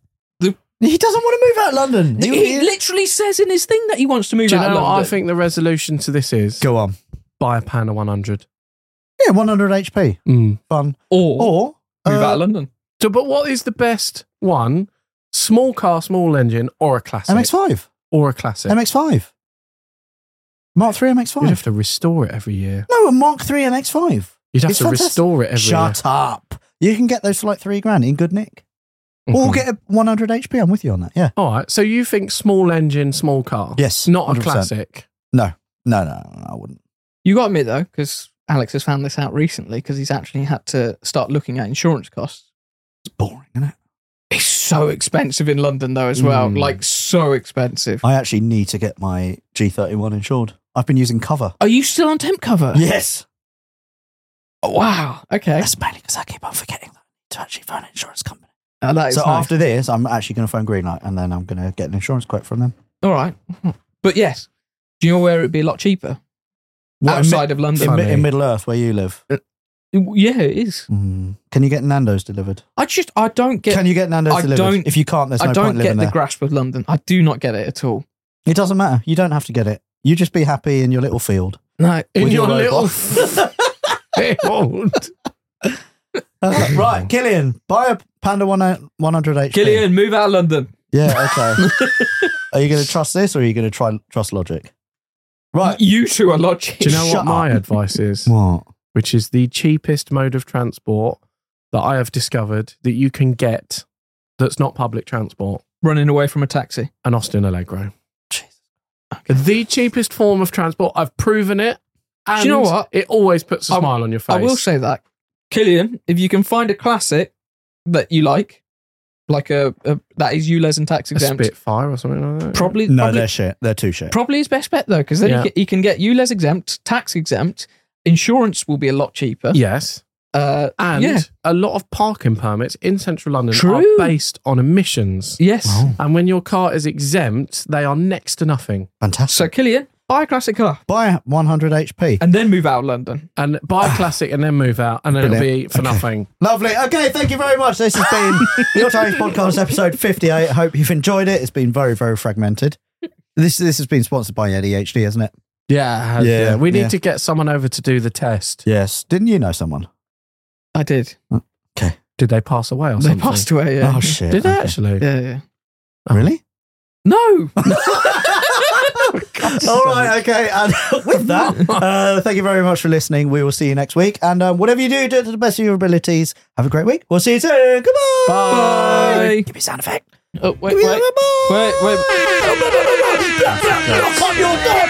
He doesn't want to move out of London. He literally says in his thing that he wants to move Do you out know of what London. I think the resolution to this is? Go on. Buy a Panda 100. Yeah, 100 HP. Fun. Or Or move out of London. So, but what is the best one? Small car, small engine, or a classic? MX-5. Or a classic. MX-5. Mark 3 MX-5. You'd have to restore it every year. No, a Mark 3 MX-5. You'd have It's to fantastic. restore it every year. Shut up. You can get those for like $3,000 in good nick. Or Mhm. get a 100 HP. I'm with you on that. Yeah. All right. So you think small engine, small car? Yes. Not a 100%. classic. No, I wouldn't. You got to admit, though, because Alex has found this out recently, because he's actually had to start looking at insurance costs. It's boring, isn't it? It's so expensive in London, though, as well. Like, so expensive. I actually need to get my G31 insured. I've been using cover. Are you still on temp cover? Yes. Oh, wow. Okay. That's mainly because I keep on forgetting that to actually phone an insurance company. That is So nice. after this, I'm actually going to phone Greenlight and then I'm going to get an insurance quote from them. All right. But yes, do you know where it'd be a lot cheaper? Outside of London. In Middle Earth, where you live. Yeah, it is. Can you get Nando's delivered? I don't get. Can you get Nando's delivered? If you can't, there's no I point don't living get the there. grasp of London. I do not get it at all. It doesn't matter. You don't have to get it. You just be happy in your little field. No, In With your your little robot. field. Right, Killian, buy a Panda 100 HP. Killian, move out of London. Yeah, okay. Are you going to trust this or are you going to trust logic? Right. You two are logic. Do you know Shut what my up. advice is? What? Which is the cheapest mode of transport that I have discovered that you can get that's not public transport? Running away from a taxi. An Austin Allegro. Jesus. The cheapest form of transport. I've proven it. And Do you know what? It always puts a smile on your face. I will say that. Killian, if you can find a classic that you like a that is ULEZ and tax a exempt, Spitfire or something like that. probably They're shit. They're too shit. probably his best bet though, because then Yeah. you can get ULEZ exempt, tax exempt, insurance will be a lot cheaper. Yes. And yeah. a lot of parking permits in central London True. are based on emissions. Yes. Oh, And when your car is exempt, they are next to nothing. fantastic. So Killian, buy a classic car Buy 100 HP. and then move out of London. And buy a classic and then move out, and then it'll be for nothing. Lovely. Okay, thank you very much. This has been the Autonomous Podcast episode 58. I hope you've enjoyed it. It's been very, very fragmented. This has been sponsored by ADHD, hasn't it? Yeah. Yeah, We need yeah. to get someone over to do the test. Yes. Didn't you know someone? I did. Okay. Did they pass away or They something? passed away. Yeah. Oh, shit. Did they Okay. actually? Yeah. Really? No. All right, okay. And with that, thank you very much for listening. We will see you next week. And whatever you do, do it to the best of your abilities. Have a great week. We'll see you soon. Goodbye. Bye. Give me a sound effect. Oh, wait. Give me a- Wait. Knock on your door.